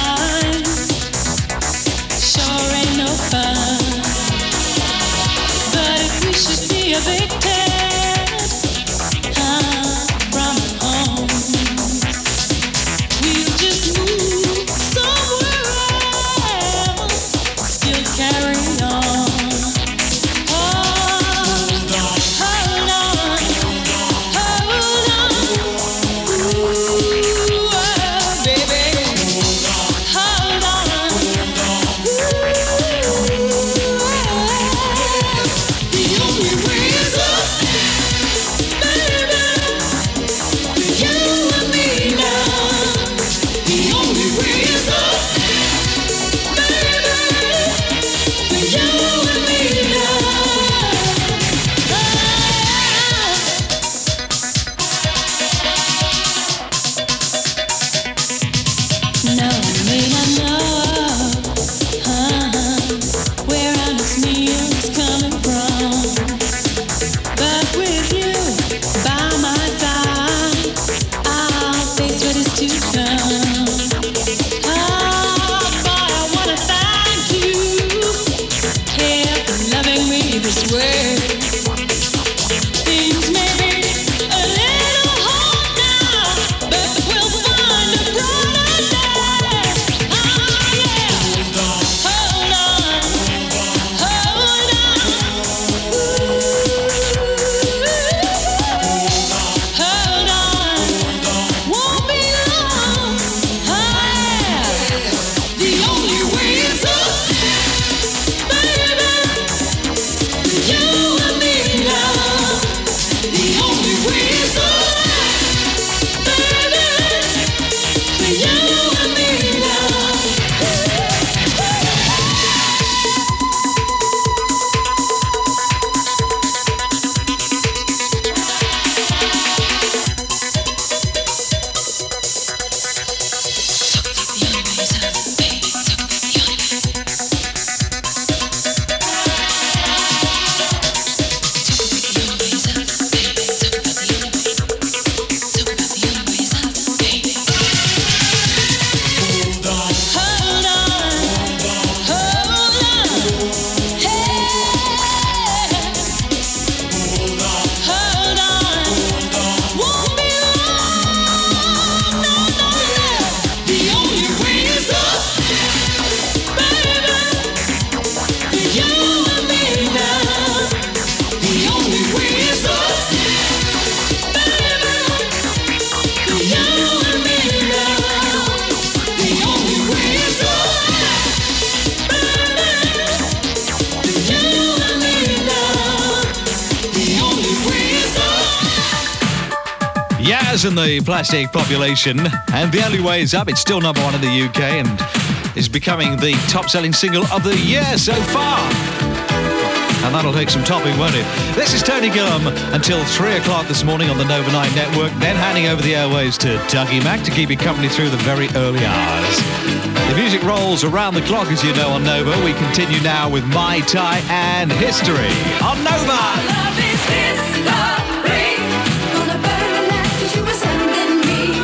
As in the plastic population, and the only way is up. It's still number one in the U K and is becoming the top-selling single of the year so far. And that'll take some topping, won't it? This is Tony Gillum until three o'clock this morning on the Nova nine Network, then handing over the airways to Dougie Mac to keep you company through the very early hours. The music rolls around the clock, as you know, on Nova. We continue now with My Tai and History on Nova. Love is history. Gonna burn the last that you were sending me.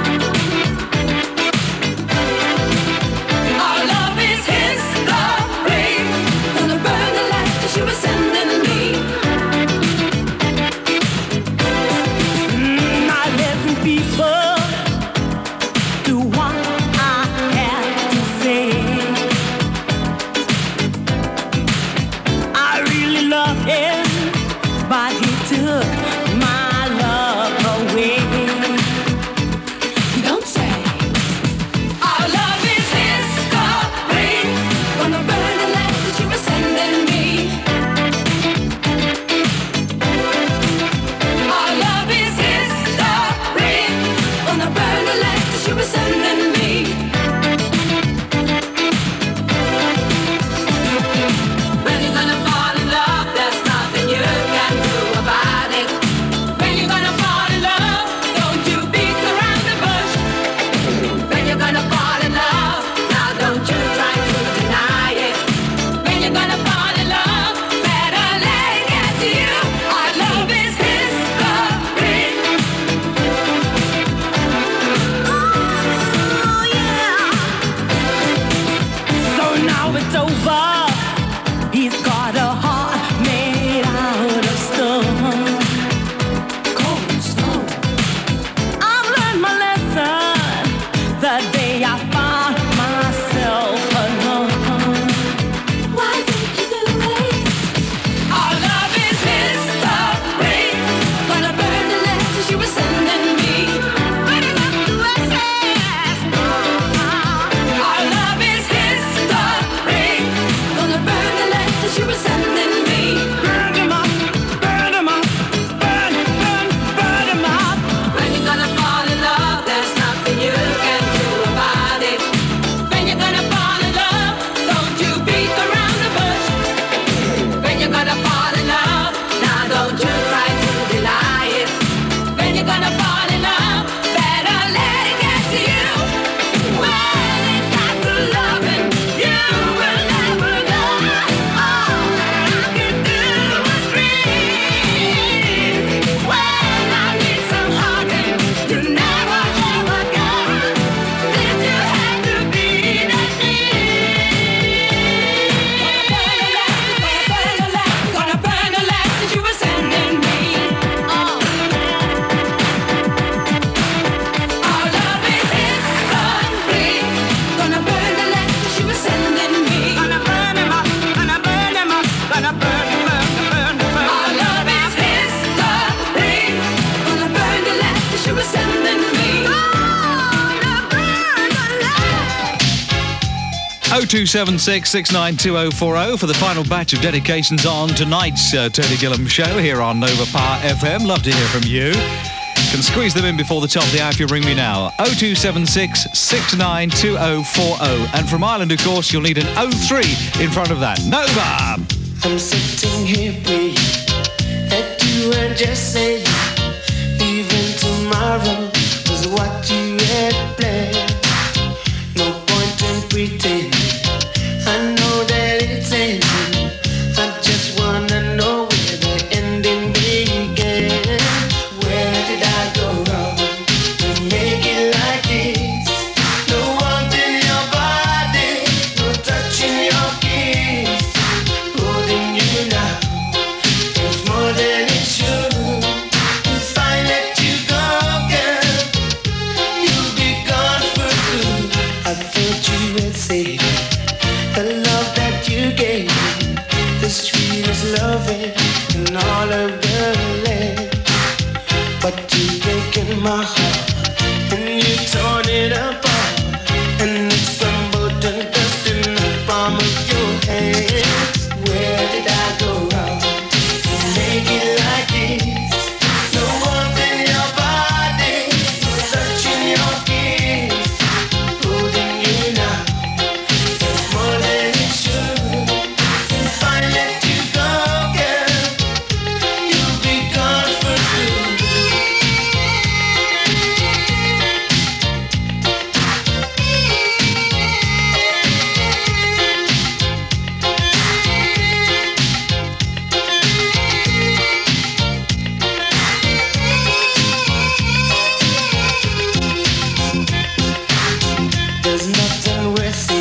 Our love is history. Gonna burn the last that you were sending me. Mm, I listen, people, to what I have to say. I really love him, but he took my love away. You don't say. Our love is history. Gonna burn the last that you were sending me. Our love is history. Gonna burn the last that you were sending me. When you're gonna fall in love, there's nothing you can do about it. When you're gonna fall in love, don't you beat around the bush. When you're gonna fall in love, now don't you try to deny it. When you're gonna fall in love, better let it get to you. Our love is history. Oh, yeah. So now it's over. He's got a heart made out of stone. Cold stone. I've learned my lesson the day I found myself alone. Why did you do it? Our love is history. Gonna burn the last that you were sending me. Burn it up to excess. Our love is history. Gonna burn the last that you were sending me. Burn him up, burn him up, burn, burn, burn him up. When you're gonna fall in love, there's nothing you can do about it. When you're gonna fall in love, don't you beat around the bush. When you're gonna fall in love, now don't you try to deny it. When you're gonna fall in love, better let it get to you. When it got to loving, you will never know. All that I can do is dream. When I need some hugging, you never ever go. Did you have to be that near? Gonna burn the last that you were sending me. Our love is history. Gonna burn the last that you were sending me. Gonna burn him up, gonna burn him up, gonna burn him, burn him, burn him, burn Our him. love is history. Gonna burn the last that you were sending me. oh two seven six, six nine two oh four oh for the final batch of dedications on tonight's uh, Tony Gillum show here on Nova Power F M. Love to hear from you. Can squeeze them in before the top of the hour if you ring me now. oh two seven six, six nine two oh four oh. And from Ireland, of course, you'll need an oh three in front of that. Nova! I'm sitting here praying that you and just say even tomorrow was what you had planned. No point in pretending. I know that it's ending. I just wanna know where the ending began. Where did I go wrong to make it like this? No warmth in your body, no touch in your kiss. Holding you now is more than it should. If I let you go, girl, you'll be gone There's nothing worth the